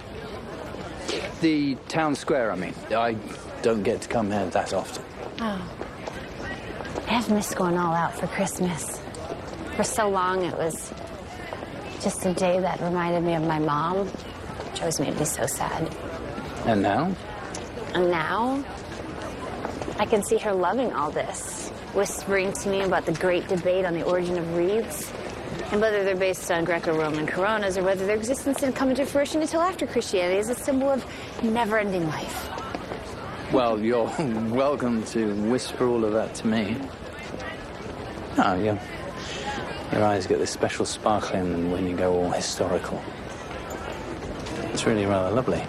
The town square, I mean. I don't get to come here that often. Oh. I have missed going all out for Christmas. For so long, it was just a day that reminded me of my mom, which always made me so sad. And now? And now, I can see her loving all this, whispering to me about the great debate on the origin of wreaths, and whether they're based on Greco-Roman coronas or whether their existence didn't come into fruition until after Christianity as a symbol of never-ending life. Well, you're welcome to whisper all of that to me. Oh, yeah. Your eyes get this special sparkle in them when you go all historical. It's really rather lovely.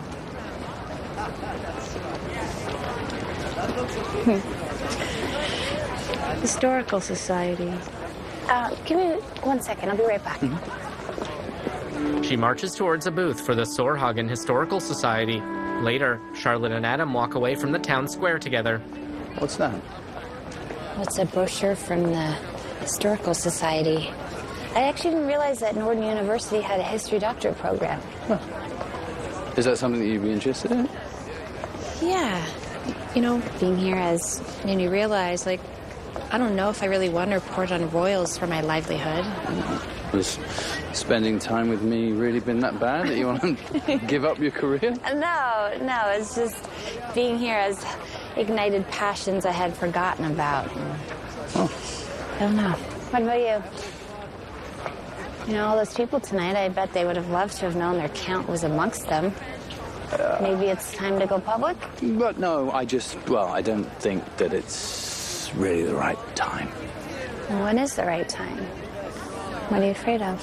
Historical Society. Give me 1 second. I'll be right back. She marches towards a booth for the Sorhagen Historical Society. Later, Charlotte and Adam walk away from the town square together. What's that? Well, it's a brochure from the Historical Society. I actually didn't realize that Norden University had a history doctorate program. Huh. Is that something that you'd be interested in? Yeah. You know, being here has made me realize, like, I don't know if I really want to report on royals for my livelihood. Was spending time with me really been that bad that you want to give up your career? No, it's just being here has ignited passions I had forgotten about. Oh. I don't know. What about you? You know, all those people tonight, I bet they would have loved to have known their Count was amongst them. Maybe it's time to go public? But no, I don't think that it's now's really the right time. And when is the right time? What are you afraid of?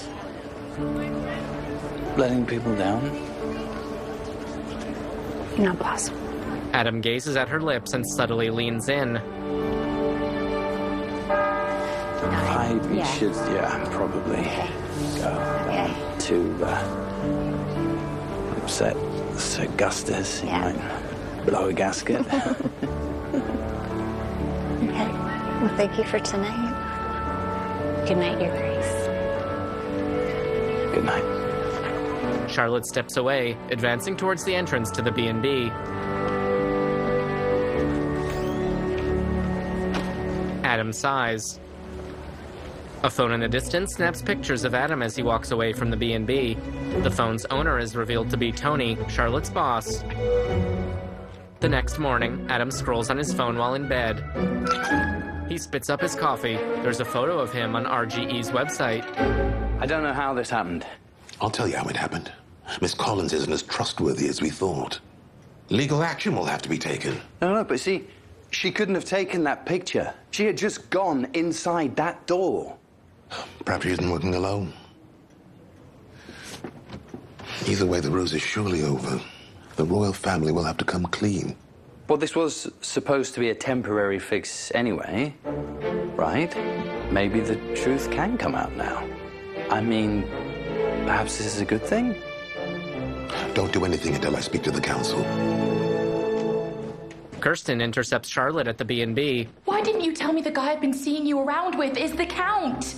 Letting people down? Not possible. Adam gazes at her lips and subtly leans in. We should, probably go to upset Sir Augustus. He might blow a gasket. Okay. Well, thank you for tonight. Good night, Your Grace. Good night. Charlotte steps away, advancing towards the entrance to the B&B. Adam sighs. A phone in the distance snaps pictures of Adam as he walks away from the B&B. The phone's owner is revealed to be Tony, Charlotte's boss. The next morning, Adam scrolls on his phone while in bed. He spits up his coffee. There's a photo of him on RGE's website. I don't know how this happened. I'll tell you how it happened. Miss Collins isn't as trustworthy as we thought. Legal action will have to be taken. No, but see, she couldn't have taken that picture. She had just gone inside that door. Perhaps she isn't working alone. Either way, the ruse is surely over. The royal family will have to come clean. Well, this was supposed to be a temporary fix anyway, right? Maybe the truth can come out now. I mean, perhaps this is a good thing? Don't do anything until I speak to the council. Kirsten intercepts Charlotte at the B&B. Why didn't you tell me the guy I've been seeing you around with is the Count?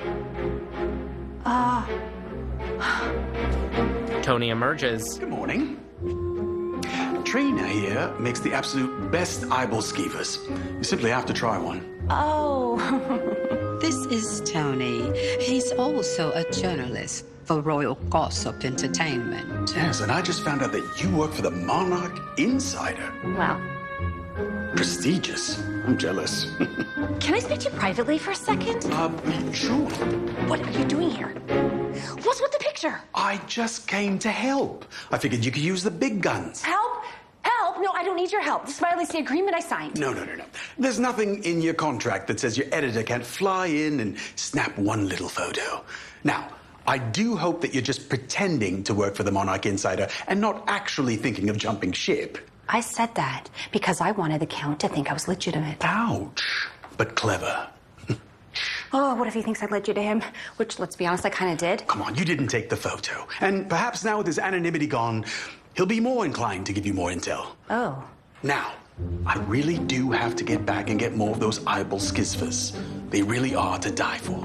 Tony emerges. Good morning. Trina here makes the absolute best eyeball skeevers. You simply have to try one. Oh. This is Tony. He's also a journalist for Royal Gossip Entertainment. Yes, and I just found out that you work for the Monarch Insider. Wow. Prestigious. I'm jealous. Can I speak to you privately for a second? Sure. What are you doing here? What's with the picture? I just came to help. I figured you could use the big guns. Help? Help? No, I don't need your help. This is my release agreement I signed. No. There's nothing in your contract that says your editor can't fly in and snap one little photo. Now, I do hope that you're just pretending to work for the Monarch Insider and not actually thinking of jumping ship. I said that because I wanted the Count to think I was legitimate. Ouch. But clever. Oh, what if he thinks I led you to him? Which, let's be honest, I kind of did. Come on, you didn't take the photo. And perhaps now with his anonymity gone, he'll be more inclined to give you more intel. Oh. Now, I really do have to get back and get more of those eyeball skizfers. They really are to die for.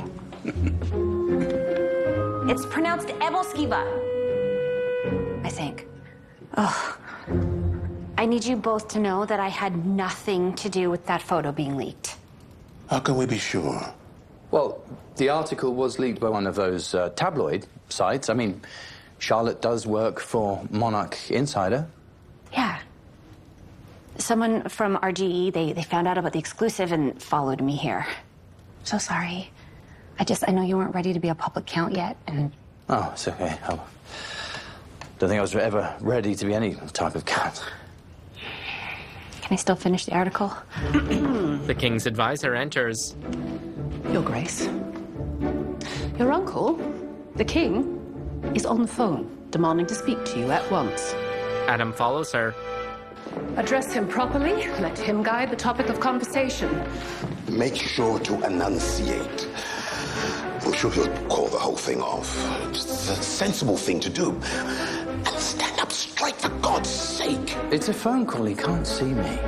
It's pronounced Ebelskiva, I think. Ugh. I need you both to know that I had nothing to do with that photo being leaked. How can we be sure? Well, the article was leaked by one of those tabloid sites. I mean, Charlotte does work for Monarch Insider. Yeah. Someone from RGE, they found out about the exclusive and followed me here. So sorry. I know you weren't ready to be a public count yet, and... Oh, it's okay. I don't think I was ever ready to be any type of count. Can I still finish the article? The king's advisor enters. Your Grace. Your uncle, the king, is on the phone, demanding to speak to you at once. Adam follows her. Address him properly. Let him guide the topic of conversation. Make sure to enunciate. I'm sure he'll call the whole thing off. It's a sensible thing to do. And stand up straight, for God's sake. It's a phone call. He can't see me.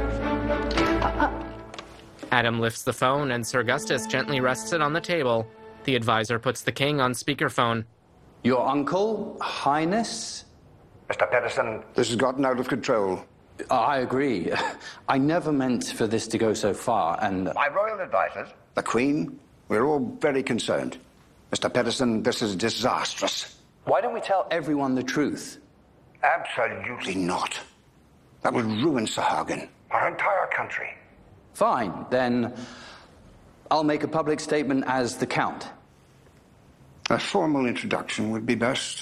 Adam lifts the phone and Sir Augustus gently rests it on the table. The advisor puts the king on speakerphone. Your uncle, Highness? Mr. Pedersen, this has gotten out of control. I agree. I never meant for this to go so far, and... My royal advisors, the Queen, we're all very concerned. Mr. Pedersen, this is disastrous. Why don't we tell everyone the truth? Absolutely not. That would ruin Sahagin, our entire country. Fine, then I'll make a public statement as the Count. A formal introduction would be best.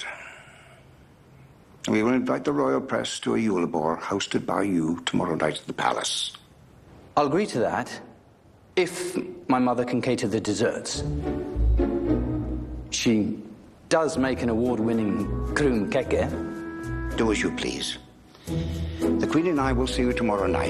We will invite the royal press to a Yule Ball hosted by you tomorrow night at the palace. I'll agree to that, if my mother can cater the desserts. She does make an award-winning krum keke. Do as you please. The Queen and I will see you tomorrow night.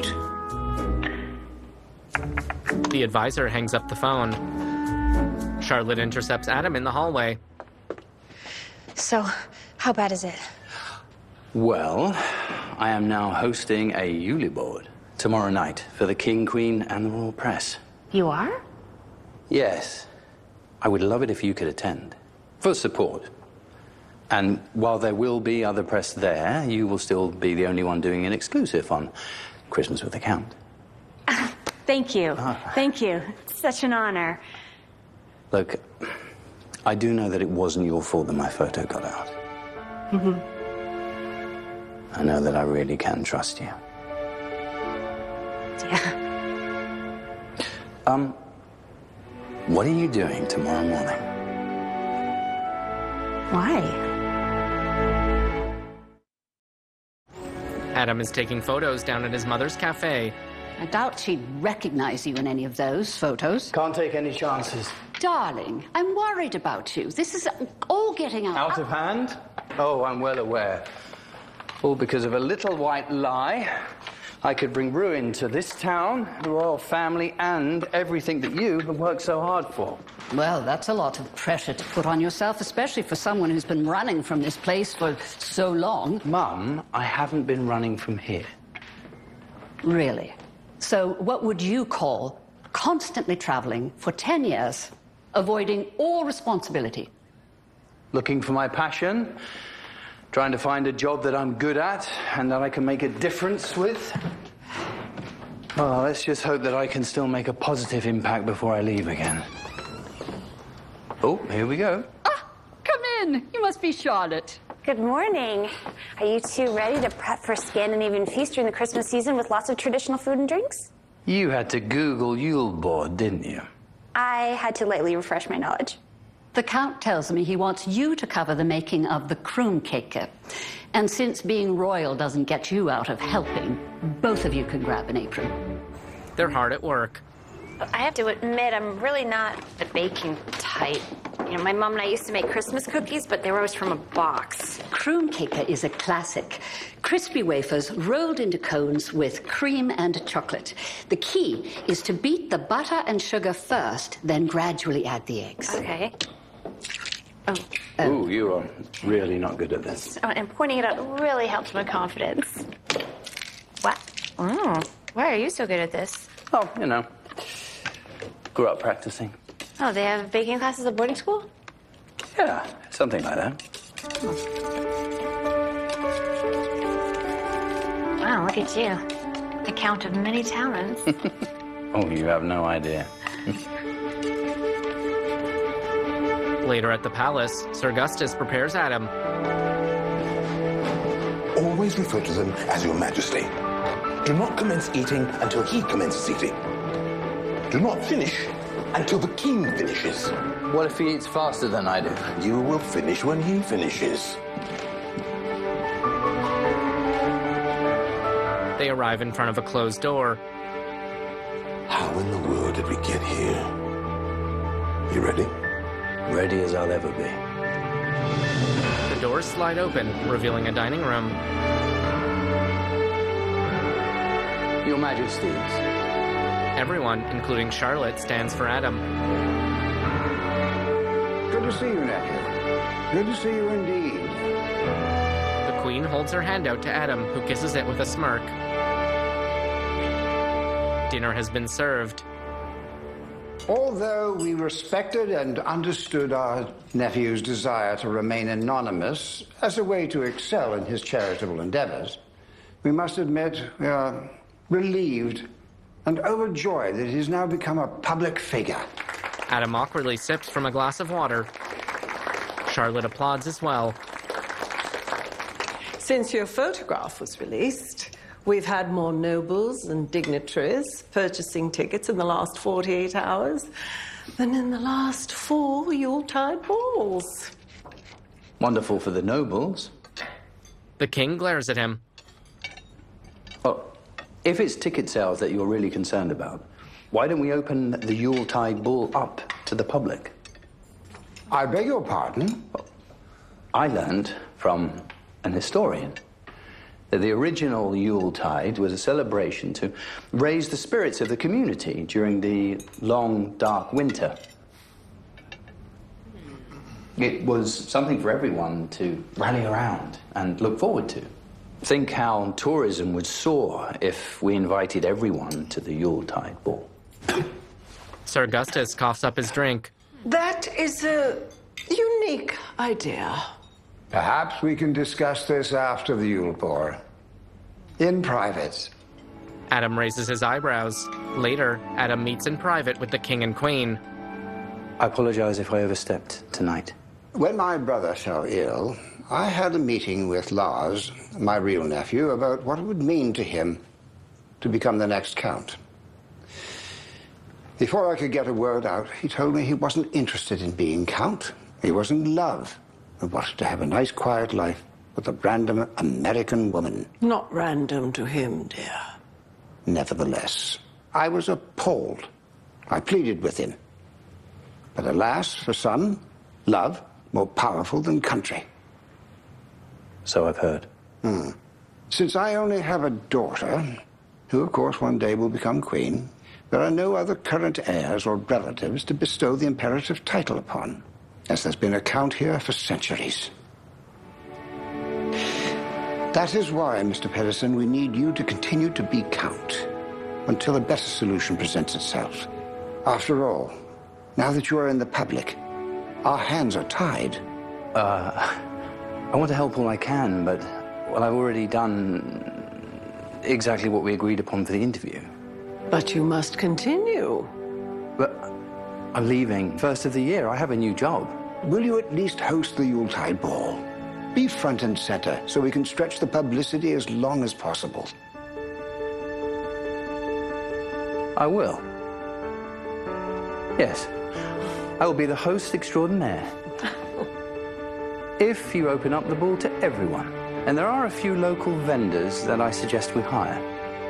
The advisor hangs up the phone. Charlotte intercepts Adam in the hallway. So, how bad is it? Well, I am now hosting a Yule board tomorrow night for the King, Queen, and the Royal Press. You are? Yes. I would love it if you could attend. For support. And while there will be other press there, you will still be the only one doing an exclusive on Christmas with the Count. Thank you. Thank you. It's such an honor. Look, I do know that it wasn't your fault that my photo got out. Mm-hmm. I know that I really can trust you. Yeah. What are you doing tomorrow morning? Why? Adam is taking photos down at his mother's cafe. I doubt she'd recognize you in any of those photos. Can't take any chances. Darling, I'm worried about you. This is all getting Out of hand? Oh, I'm well aware. All because of a little white lie. I could bring ruin to this town, the royal family, and everything that you have worked so hard for. Well, that's a lot of pressure to put on yourself, especially for someone who's been running from this place for so long. Mum, I haven't been running from here. Really? So what would you call constantly traveling for 10 years, avoiding all responsibility? Looking for my passion, trying to find a job that I'm good at and that I can make a difference with. Well, let's just hope that I can still make a positive impact before I leave again. Oh, here we go. Come in. You must be Charlotte. Good morning. Are you two ready to prep for Scandinavian feast during the Christmas season with lots of traditional food and drinks? You had to Google Yule board, didn't you? I had to lightly refresh my knowledge. The Count tells me he wants you to cover the making of the krum keke. And since being royal doesn't get you out of helping, both of you can grab an apron. They're hard at work. I have to admit, I'm really not the baking type. You know, my mom and I used to make Christmas cookies, but they were always from a box. Krum keke is a classic. Crispy wafers rolled into cones with cream and chocolate. The key is to beat the butter and sugar first, then gradually add the eggs. Okay. Ooh, you are really not good at this. Oh, and pointing it out really helps my confidence. What? Why are you so good at this? Oh, you know. Grew up practicing. Oh, they have baking classes at boarding school? Yeah, something like that. Wow, look at you. The Count of many talents. Oh, you have no idea. Later at the palace, Sir Gustus prepares Adam. Always refer to them as Your Majesty. Do not commence eating until he commences eating. Do not finish until the king finishes. What if he eats faster than I do? You will finish when he finishes. They arrive in front of a closed door. How in the world did we get here? You ready? Ready as I'll ever be. The doors slide open, revealing a dining room. Your Majesties. Everyone, including Charlotte, stands for Adam. Good to see you, nephew. Good to see you indeed. The Queen holds her hand out to Adam, who kisses it with a smirk. Dinner has been served. Although we respected and understood our nephew's desire to remain anonymous as a way to excel in his charitable endeavors, we must admit we are relieved and overjoyed that he's now become a public figure. Adam awkwardly sips from a glass of water. Charlotte applauds as well. Since your photograph was released, we've had more nobles and dignitaries purchasing tickets in the last 48 hours than in the last 4 Yuletide balls. Wonderful for the nobles. The king glares at him. Oh, if it's ticket sales that you're really concerned about, Why don't we open the Yuletide Ball up to the public? I beg your pardon? I learned from an historian that the original Yuletide was a celebration to raise the spirits of the community during the long, dark winter. It was something for everyone to rally around and look forward to. Think how tourism would soar if we invited everyone to the Yuletide Ball. Sir Augustus coughs up his drink. That is a unique idea. Perhaps we can discuss this after the Yule Ball. In private. Adam raises his eyebrows. Later, Adam meets in private with the king and queen. I apologize if I overstepped tonight. When my brother fell ill, I had a meeting with Lars, my real nephew, about what it would mean to him to become the next count. Before I could get a word out, he told me he wasn't interested in being count. He was in love and wanted to have a nice, quiet life with a random American woman. Not random to him, dear. Nevertheless, I was appalled. I pleaded with him. But alas, for some, love more powerful than country. So I've heard. Since I only have a daughter, who of course one day will become queen, there are no other current heirs or relatives to bestow the imperative title upon, as there's been a count here for centuries. That is why, Mr. Pedersen, we need you to continue to be count until a better solution presents itself. After all, now that you are in the public, our hands are tied. I want to help all I can, but, well, I've already done exactly what we agreed upon for the interview. But you must continue. But I'm leaving first of the year. I have a new job. Will you at least host the Yuletide Ball? Be front and center so we can stretch the publicity as long as possible. I will. Yes. I will be the host extraordinaire. If you open up the ball to everyone. And there are a few local vendors that I suggest we hire.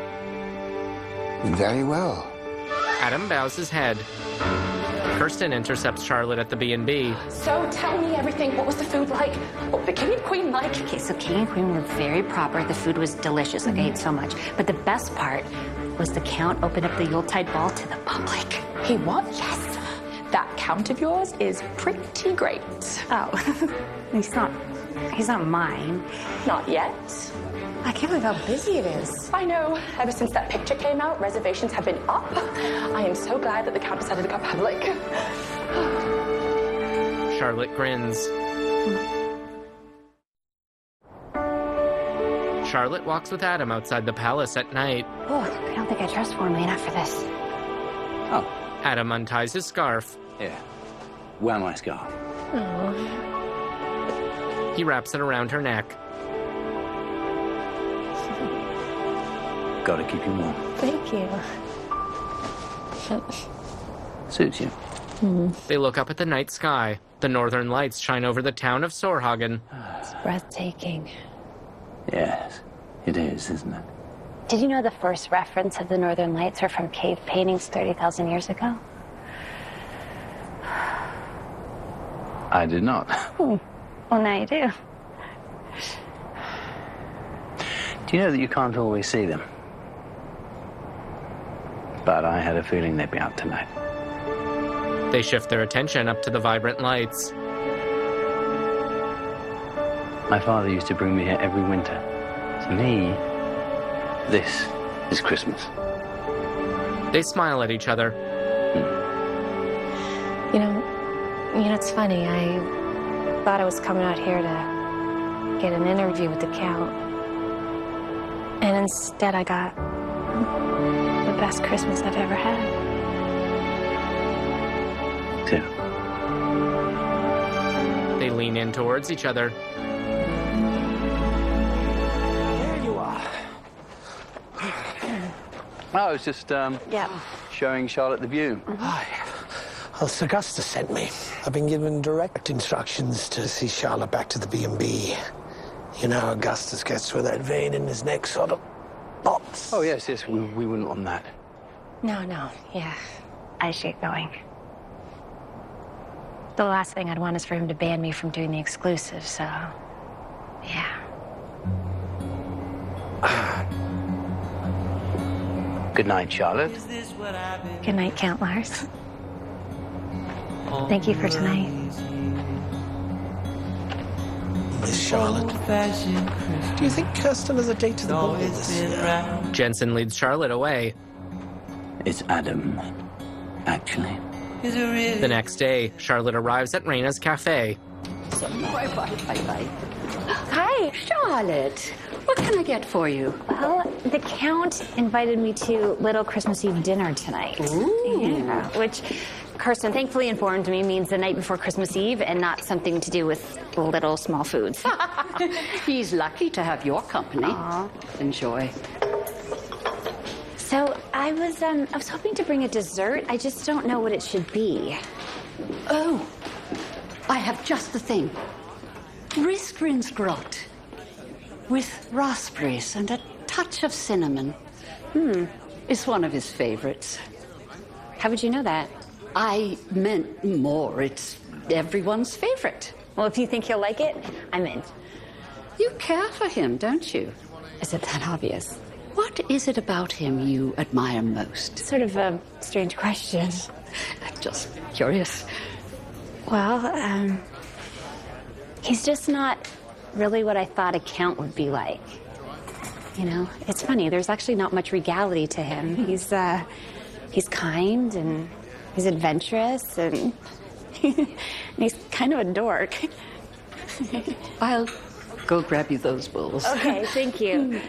Very well. Adam bows his head. Kirsten intercepts Charlotte at the B&B. So tell me everything. What was the food like? What the king and queen like? Okay, so king and queen were very proper. The food was delicious. Like, I ate so much. But the best part was the count opened up the Yuletide Ball to the public. He what? Yes. That count of yours is pretty great. Oh, he's not mine. Not yet. I can't believe how busy it is. I know. Ever since that picture came out, reservations have been up. I am so glad that the count decided to go public. Charlotte grins. Charlotte walks with Adam outside the palace at night. Oh, I don't think I dressed warmly enough for this. Oh. Adam unties his scarf. Here. Wear my scarf. Oh. He wraps it around her neck. Gotta keep you warm. Thank you. Suits you. They look up at the night sky. The northern lights shine over the town of Sorhagen. It's breathtaking. Yes, it is, isn't it? Did you know the first reference of the Northern Lights are from cave paintings 30,000 years ago? I did not. Well, now you do. Do you know that you can't always see them? But I had a feeling they'd be out tonight. They shift their attention up to the vibrant lights. My father used to bring me here every winter. To me, this is Christmas. They smile at each other. You know, it's funny. I thought I was coming out here to get an interview with the Count. And instead I got the best Christmas I've ever had. Too. They lean in towards each other. There you are. I was just, showing Charlotte the view. Hi. Well, Sir Augustus sent me. I've been given direct instructions to see Charlotte back to the B&B. You know, Augustus gets with that vein in his neck sort of box. Oh, yes, we wouldn't want that. No. Yeah. I should get going. The last thing I'd want is for him to ban me from doing the exclusive, so... Yeah. Good night, Charlotte. Good night, Count Lars. Thank you for tonight. Miss Charlotte, do you think Kirsten has a date to the ball this year? Jensen leads Charlotte away. It's Adam, actually. The next day, Charlotte arrives at Raina's cafe. Bye. Hi, Charlotte. What can I get for you? Well, the Count invited me to Little Christmas Eve dinner tonight. Yeah, which Kirsten thankfully informed me means the night before Christmas Eve and not something to do with little small foods. He's lucky to have your company. Aww. Enjoy. So I was hoping to bring a dessert. I just don't know what it should be. Oh, I have just the thing. Ristprinsgrot with raspberries and a touch of cinnamon. It's one of his favorites. How would you know that? I meant more. It's everyone's favorite. Well, if you think he'll like it, I'm in. You care for him, don't you? Is it that obvious? What is it about him you admire most? Sort of a strange question. Just curious. Well, he's just not really what I thought a Count would be like. You know, it's funny, there's actually not much regality to him. He's kind and he's adventurous and, and he's kind of a dork. I'll go grab you those bowls. Okay, thank you.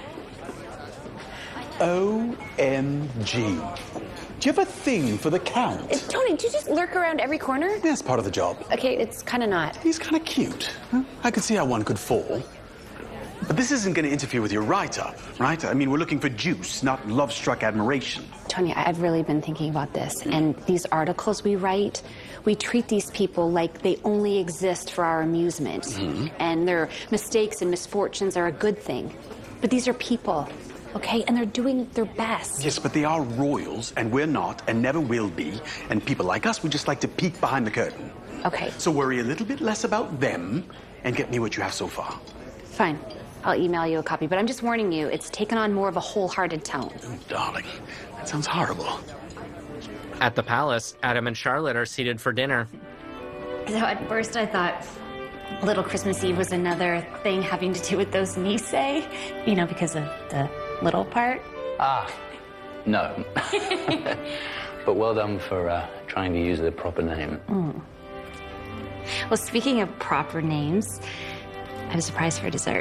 OMG. Do you have a thing for the Count? Tony, do you just lurk around every corner? That's part of the job. Okay, it's kind of not. He's kind of cute. I could see how one could fall. But this isn't going to interfere with your write-up, right? I mean, we're looking for juice, not love-struck admiration. Tony, I've really been thinking about this, and these articles we write, we treat these people like they only exist for our amusement, and their mistakes and misfortunes are a good thing. But these are people, okay? And they're doing their best. Yes, but they are royals, and we're not, and never will be. And people like us, we just like to peek behind the curtain. Okay. So worry a little bit less about them, and get me what you have so far. Fine. I'll email you a copy, but I'm just warning you, it's taken on more of a wholehearted tone. Oh, darling, that sounds horrible. At the palace, Adam and Charlotte are seated for dinner. So at first I thought Little Christmas Eve was another thing having to do with those Nisei, you know, because of the little part. No. But well done for trying to use the proper name. Well, speaking of proper names, I have a surprise for dessert.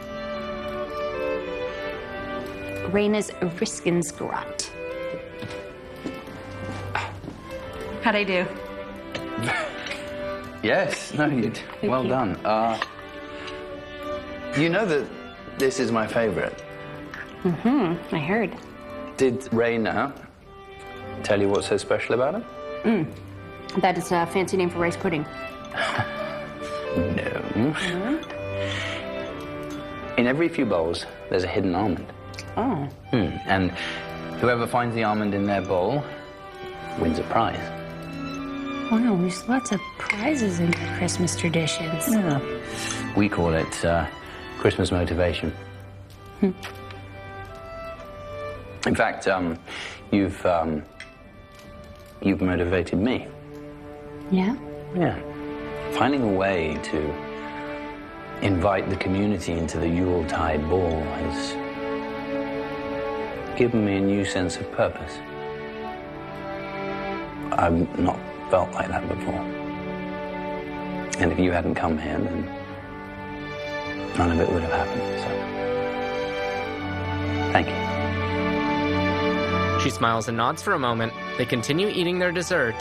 Raina's Ristprinsgrot. How'd I do? Yes, no, you did. Well done. You know that this is my favorite. I heard. Did Raina tell you what's so special about it? That is a fancy name for rice pudding. No. In every few bowls, there's a hidden almond. Oh. And whoever finds the almond in their bowl wins a prize. Wow, there's lots of prizes in the Christmas traditions. Yeah. We call it Christmas motivation. In fact, you've motivated me. Yeah? Yeah. Finding a way to invite the community into the Yuletide ball has given me a new sense of purpose. I've not felt like that before. And if you hadn't come here, then none of it would have happened, so thank you. She smiles and nods for a moment. They continue eating their dessert.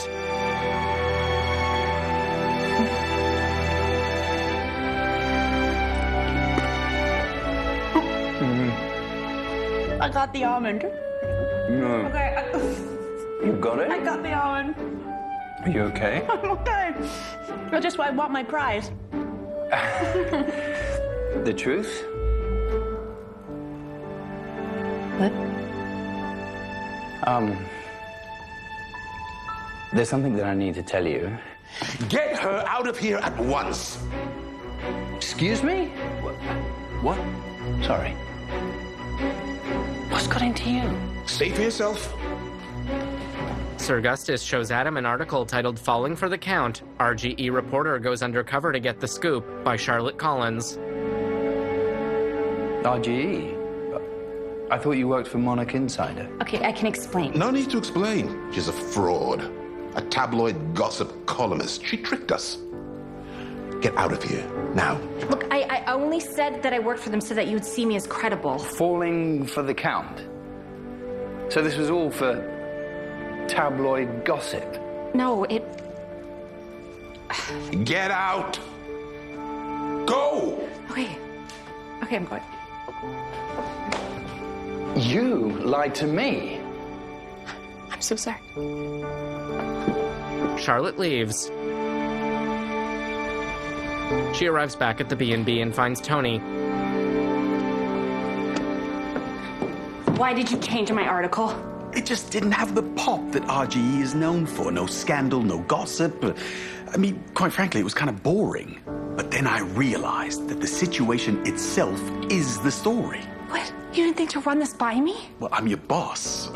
I got the almond. No. Okay. You got it? I got the almond. Are you okay? I'm okay. I just want my prize. The truth? What? There's something that I need to tell you. Get her out of here at once! Excuse me? What? Sorry. What's got into you? Say for yourself. Sir Augustus shows Adam an article titled Falling for the Count. RGE reporter goes undercover to get the scoop by Charlotte Collins. RGE? I thought you worked for Monarch Insider. Okay, I can explain. No need to explain. She's a fraud. A tabloid gossip columnist. She tricked us. Get out of here, now. Look, I only said that I worked for them so that you would see me as credible. Falling for the Count? So this was all for tabloid gossip? No, it... Get out! Go! Okay, I'm going. You lied to me. I'm so sorry. Charlotte leaves. She arrives back at the B&B and finds Tony. Why did you change my article? It just didn't have the pop that RGE is known for. No scandal, no gossip. I mean, quite frankly, it was kind of boring. But then I realized that the situation itself is the story. What? You didn't think to run this by me? Well, I'm your boss.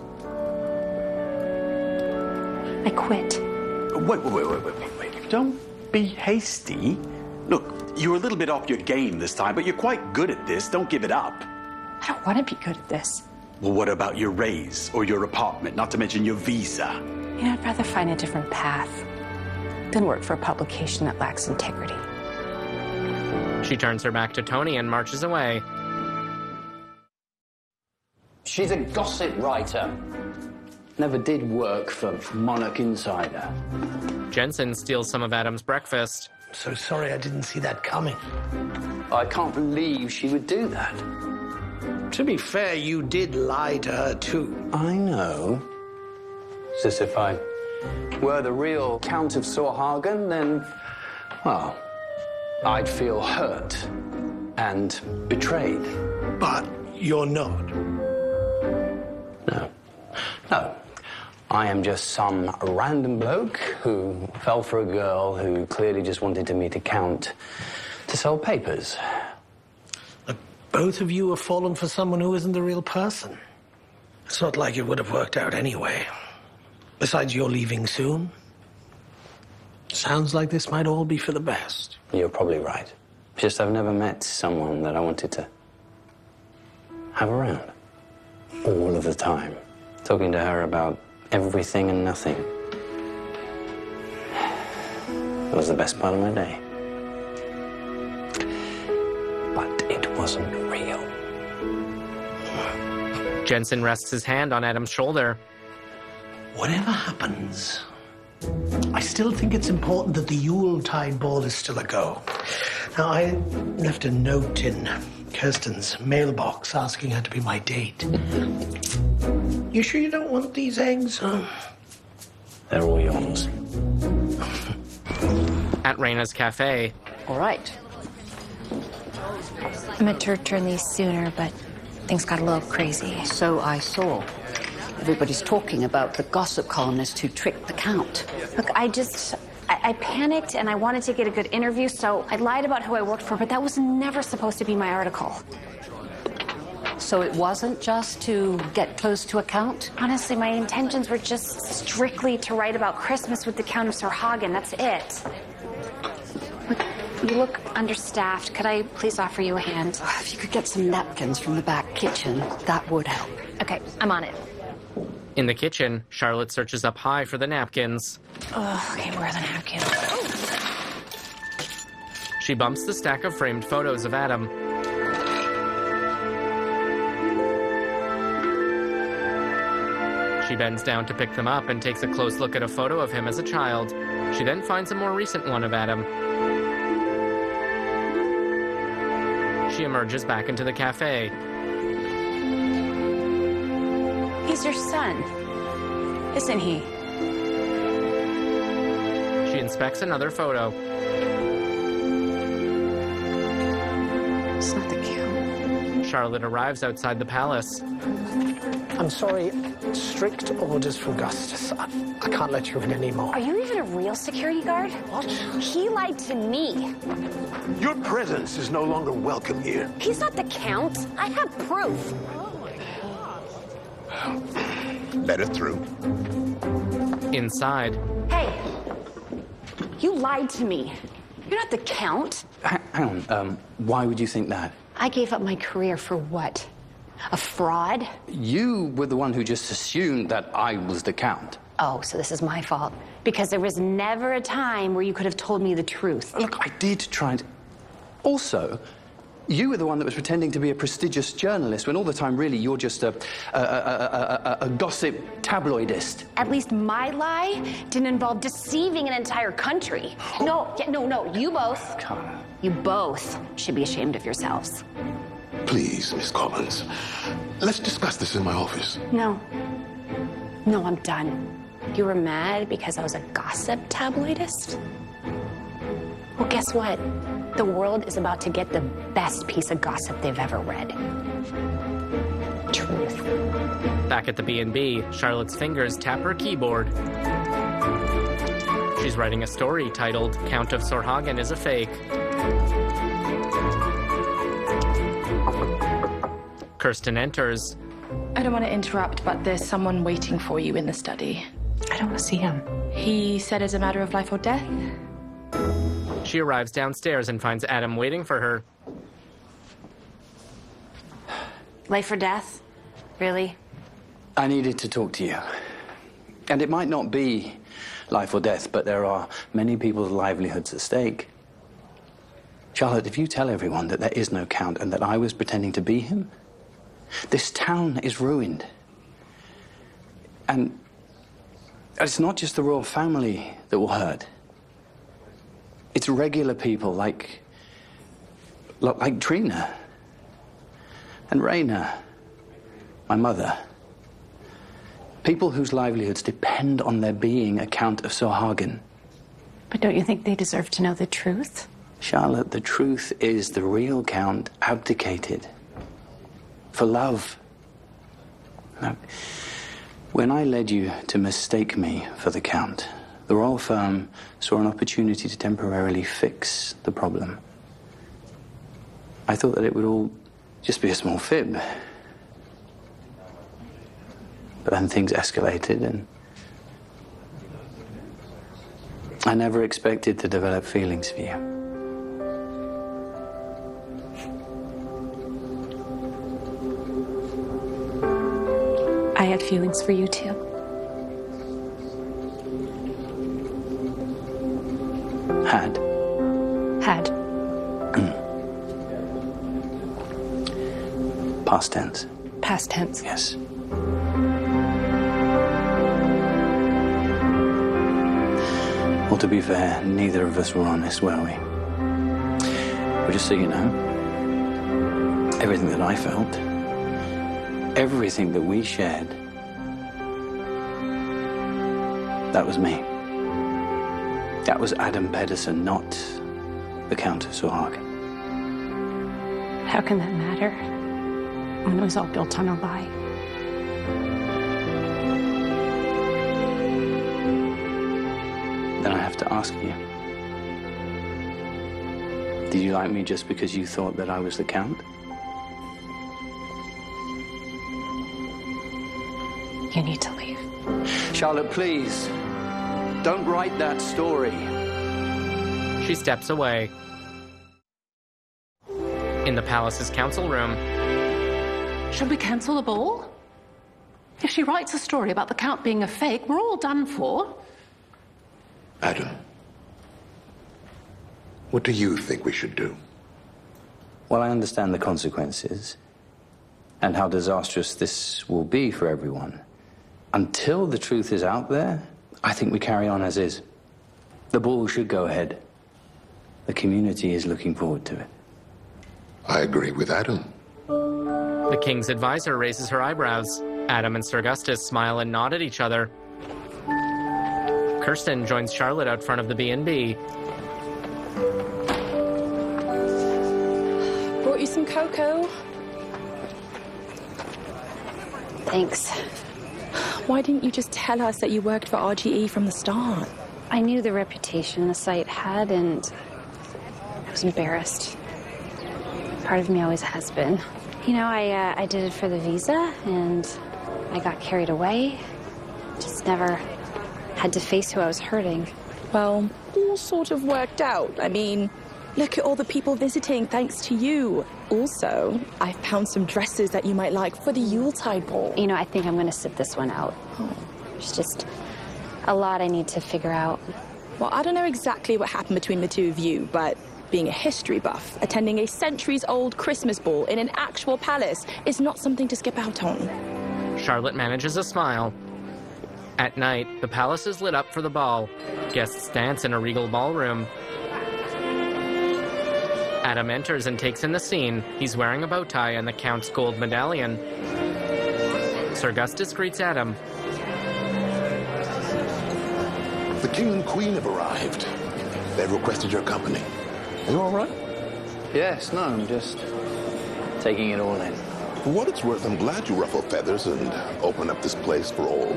I quit. Wait. Don't be hasty. Look, you're a little bit off your game this time, but you're quite good at this. Don't give it up. I don't want to be good at this. Well, what about your raise or your apartment, not to mention your visa? You know, I'd rather find a different path than work for a publication that lacks integrity. She turns her back to Tony and marches away. She's a gossip writer. Never did work for Monarch Insider. Jensen steals some of Adam's breakfast. So sorry I didn't see that coming. I can't believe she would do that. To be fair, you did lie to her, too. I know. It's as if I were the real Count of Sorhagen, then, well, I'd feel hurt and betrayed. But you're not. No. I am just some random bloke who fell for a girl who clearly just wanted to meet a count to sell papers. Both of you have fallen for someone who isn't the real person. It's not like it would have worked out anyway. Besides, you're leaving soon. Sounds like this might all be for the best. You're probably right. Just I've never met someone that I wanted to have around all of the time. Talking to her about everything and nothing. It was the best part of my day. But it wasn't real. Jensen rests his hand on Adam's shoulder. Whatever happens, I still think it's important that the Yuletide ball is still a go. Now, I left a note in Kirsten's mailbox asking her to be my date. You sure you don't want these eggs? They're all yours. At Raina's cafe. All right. I meant to return these sooner, but things got a little crazy. So I saw. Everybody's talking about the gossip columnist who tricked the Count. Look, I panicked and I wanted to get a good interview, so I lied about who I worked for, but that was never supposed to be my article. So it wasn't just to get close to a Count? Honestly, my intentions were just strictly to write about Christmas with the Count of Sorhagen. That's it. Look, you look understaffed. Could I please offer you a hand? If you could get some napkins from the back kitchen, that would help. Okay, I'm on it. In the kitchen, Charlotte searches up high for the napkins. Okay, where are the napkins? She bumps the stack of framed photos of Adam. She bends down to pick them up and takes a close look at a photo of him as a child. She then finds a more recent one of Adam. She emerges back into the cafe. He's your son, isn't he? She inspects another photo. It's not the Count. Charlotte arrives outside the palace. I'm sorry. Strict orders from Gustus. I can't let you in anymore. Are you even a real security guard? What? He lied to me. Your presence is no longer welcome here. He's not the Count. I have proof. Let her through. Inside. Hey, you lied to me. You're not the Count. Hang on, why would you think that? I gave up my career for what? A fraud? You were the one who just assumed that I was the Count. Oh, so this is my fault. Because there was never a time where you could have told me the truth. Look, I did try and... Also, you were the one that was pretending to be a prestigious journalist when all the time, really, you're just a gossip tabloidist. At least my lie didn't involve deceiving an entire country. No, you both. Carla. You both should be ashamed of yourselves. Please, Miss Collins, let's discuss this in my office. No, I'm done. You were mad because I was a gossip tabloidist? Well, guess what? The world is about to get the best piece of gossip they've ever read. Truth. Back at the B&B, Charlotte's fingers tap her keyboard. She's writing a story titled Count of Sorhagen is a Fake. Kirsten enters. I don't want to interrupt, but there's someone waiting for you in the study. I don't want to see him. He said it's a matter of life or death. She arrives downstairs and finds Adam waiting for her. Life or death? Really? I needed to talk to you. And it might not be life or death, but there are many people's livelihoods at stake. Charlotte, if you tell everyone that there is no Count and that I was pretending to be him, this town is ruined. And it's not just the royal family that will hurt. It's regular people like Trina and Raina, my mother. People whose livelihoods depend on there being a Count of Sorhagen. But don't you think they deserve to know the truth? Charlotte, the truth is the real Count abdicated. For love. Now, when I led you to mistake me for the Count, the royal firm saw an opportunity to temporarily fix the problem. I thought that it would all just be a small fib. But then things escalated, and I never expected to develop feelings for you. I had feelings for you too. Had. Past tense. Past tense. Yes. Well, to be fair, neither of us were honest, were we? But just so you know, everything that I felt, everything that we shared, that was me. That was Adam Pedersen, not the Count of Sorhagen. How can that matter when it was all built on a lie? Then I have to ask you, did you like me just because you thought that I was the Count? You need to leave. Charlotte, please, don't write that story. She steps away. In the palace's council room. Should we cancel the ball? If she writes a story about the Count being a fake, we're all done for. Adam, what do you think we should do? Well, I understand the consequences and how disastrous this will be for everyone. Until the truth is out there, I think we carry on as is. The ball should go ahead. The community is looking forward to it. I agree with Adam. The king's advisor raises her eyebrows. Adam and Sir Gustus smile and nod at each other. Kirsten joins Charlotte out front of the B&B. Brought you some cocoa. Thanks. Why didn't you just tell us that you worked for RGE from the start? I knew the reputation the site had, and I was embarrassed. Part of me always has been. You know, I did it for the visa, and I got carried away. Just never had to face who I was hurting. Well, all sort of worked out. I mean, look at all the people visiting thanks to you. Also, I found some dresses that you might like for the Yuletide ball. You know, I think I'm going to sit this one out. There's just a lot I need to figure out. Well, I don't know exactly what happened between the two of you, but being a history buff, attending a centuries-old Christmas ball in an actual palace is not something to skip out on. Charlotte manages a smile. At night, the palace is lit up for the ball. Guests dance in a regal ballroom. Adam enters and takes in the scene. He's wearing a bow tie and the Count's gold medallion. Sir Augustus greets Adam. The King and Queen have arrived. They've requested your company. Are you all right? Yes, no, I'm just taking it all in. For what it's worth, I'm glad you ruffle feathers and open up this place for all.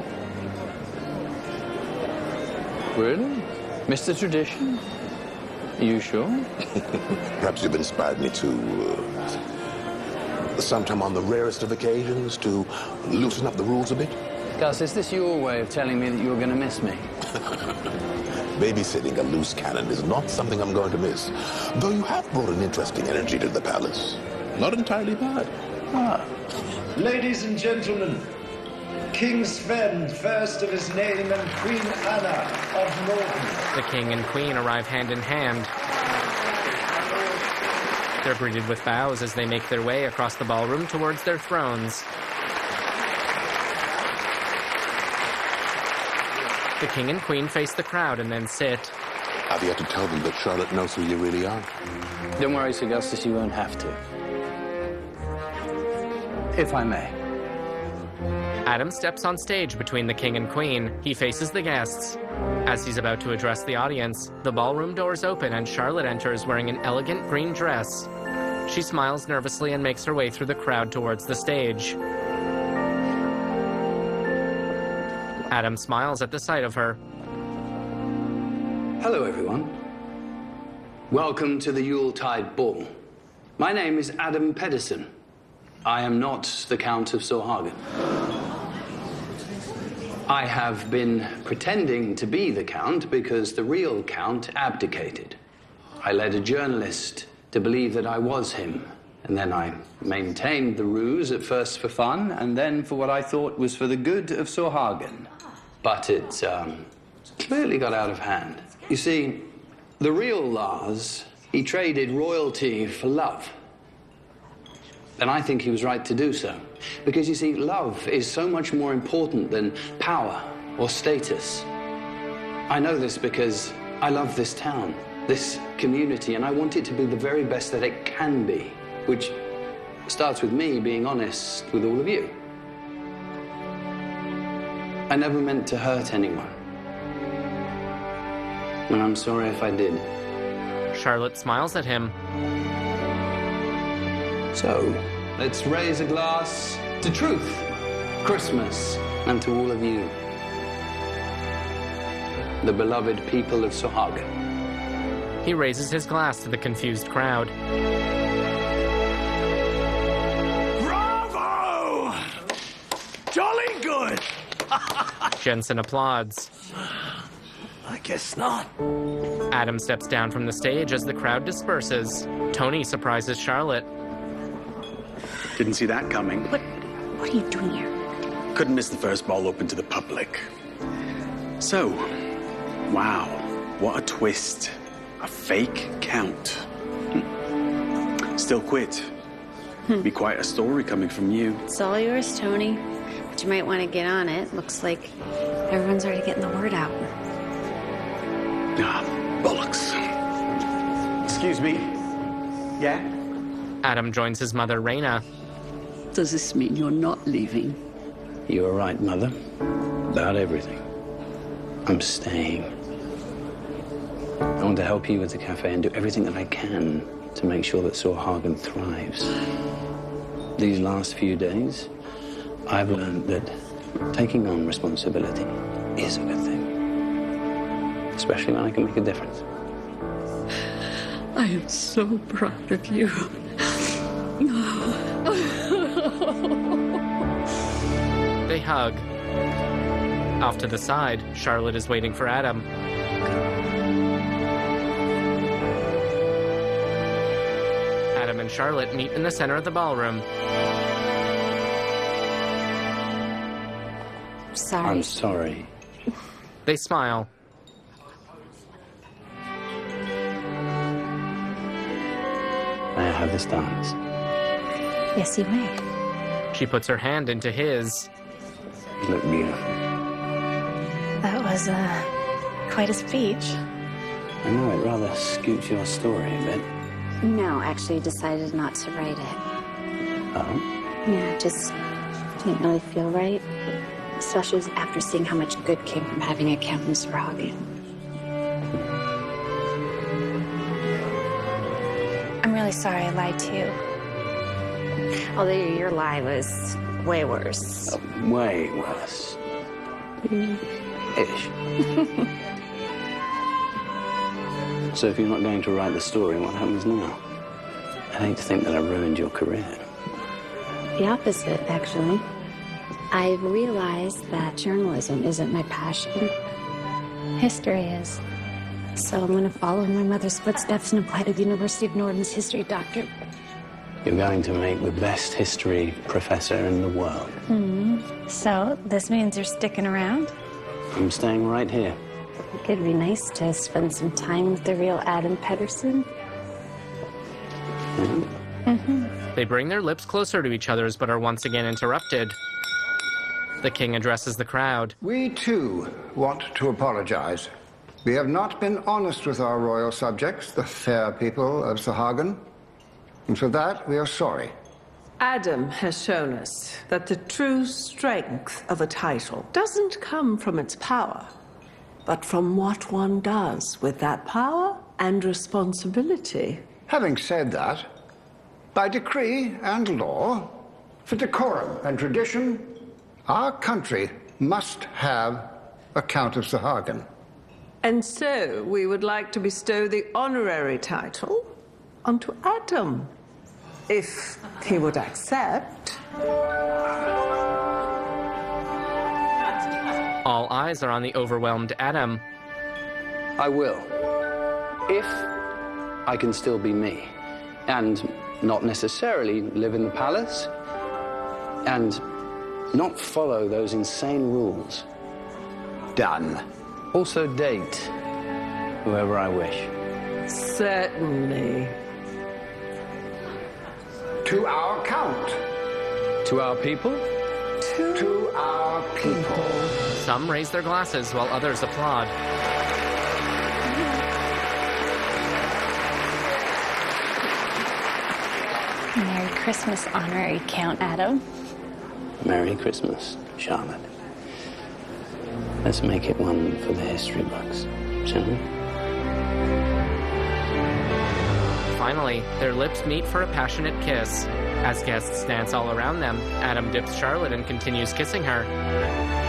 Really? Mr. Tradition? Are you sure? Perhaps you've inspired me to, sometime on the rarest of occasions, to loosen up the rules a bit. Gus, is this your way of telling me that you're going to miss me? Babysitting a loose cannon is not something I'm going to miss. Though you have brought an interesting energy to the palace. Not entirely bad. Ladies and gentlemen, King Sven, first of his name, and Queen Anna of Northern. The king and queen arrive hand in hand. They're greeted with bows as they make their way across the ballroom towards their thrones. The king and queen face the crowd and then sit. I've yet to tell them that Charlotte knows who you really are. Don't worry, Sir Augustus, you won't have to. If I may. Adam steps on stage between the king and queen. He faces the guests. As he's about to address the audience, the ballroom doors open and Charlotte enters wearing an elegant green dress. She smiles nervously and makes her way through the crowd towards the stage. Adam smiles at the sight of her. Hello, everyone. Welcome to the Yuletide Ball. My name is Adam Pedersen. I am not the Count of Sorhagen. I have been pretending to be the Count because the real Count abdicated. I led a journalist to believe that I was him, and then I maintained the ruse at first for fun, and then for what I thought was for the good of Sorhagen. But it clearly got out of hand. You see, the real Lars, he traded royalty for love. And I think he was right to do so. Because, you see, love is so much more important than power or status. I know this because I love this town, this community, and I want it to be the very best that it can be, which starts with me being honest with all of you. I never meant to hurt anyone. And I'm sorry if I did. Charlotte smiles at him. So, let's raise a glass to truth, Christmas, and to all of you, the beloved people of Sorhagen. He raises his glass to the confused crowd. Bravo! Jolly good! Jensen applauds. I guess not. Adam steps down from the stage as the crowd disperses. Tony surprises Charlotte. Didn't see that coming. What are you doing here? Couldn't miss the first ball open to the public. So, wow, what a twist. A fake Count. Still quit. Be quite a story coming from you. It's all yours, Tony. But you might want to get on it. Looks like everyone's already getting the word out. Ah, bollocks. Excuse me. Yeah? Adam joins his mother, Raina. Does this mean you're not leaving? You are right, Mother. About everything. I'm staying. I want to help you with the cafe and do everything that I can to make sure that Sorhagen thrives. These last few days, I've learned that taking on responsibility is a good thing. Especially when I can make a difference. I am so proud of you. They hug. Off to the side, Charlotte is waiting for Adam. Adam and Charlotte meet in the center of the ballroom. Sorry. I'm sorry. They smile. May I have this dance? Yes, you may. She puts her hand into his. You look beautiful. That was quite a speech. I know it rather scoots your story a bit. No, actually decided not to write it. Oh? Yeah, just didn't really feel right. Especially after seeing how much good came from having a Count in Sorhagen. I'm really sorry I lied to you. Although your lie was way worse. Way worse. Ish. So if you're not going to write the story, what happens now? I hate to think that I ruined your career. The opposite, actually. I've realized that journalism isn't my passion. History is. So I'm going to follow in my mother's footsteps and apply to the University of Norton's history doctorate. You're going to make the best history professor in the world. So, this means you're sticking around? I'm staying right here. It could be nice to spend some time with the real Adam Pedersen. They bring their lips closer to each other's but are once again interrupted. The king addresses the crowd. We, too, want to apologize. We have not been honest with our royal subjects, the fair people of Sorhagen. And for that, we are sorry. Adam has shown us that the true strength of a title doesn't come from its power, but from what one does with that power and responsibility. Having said that, by decree and law, for decorum and tradition, our country must have a Count of Sorhagen. And so we would like to bestow the honorary title onto Adam, if he would accept. All eyes are on the overwhelmed Adam. I will. If I can still be me, and not necessarily live in the palace, and not follow those insane rules. Done. Also date whoever I wish. Certainly. To our Count. To our people? To our people. Some raise their glasses while others applaud. Merry Christmas, honorary Count Adam. Merry Christmas, Charlotte. Let's make it one for the history books, shall we? Finally, their lips meet for a passionate kiss. As guests dance all around them, Adam dips Charlotte and continues kissing her.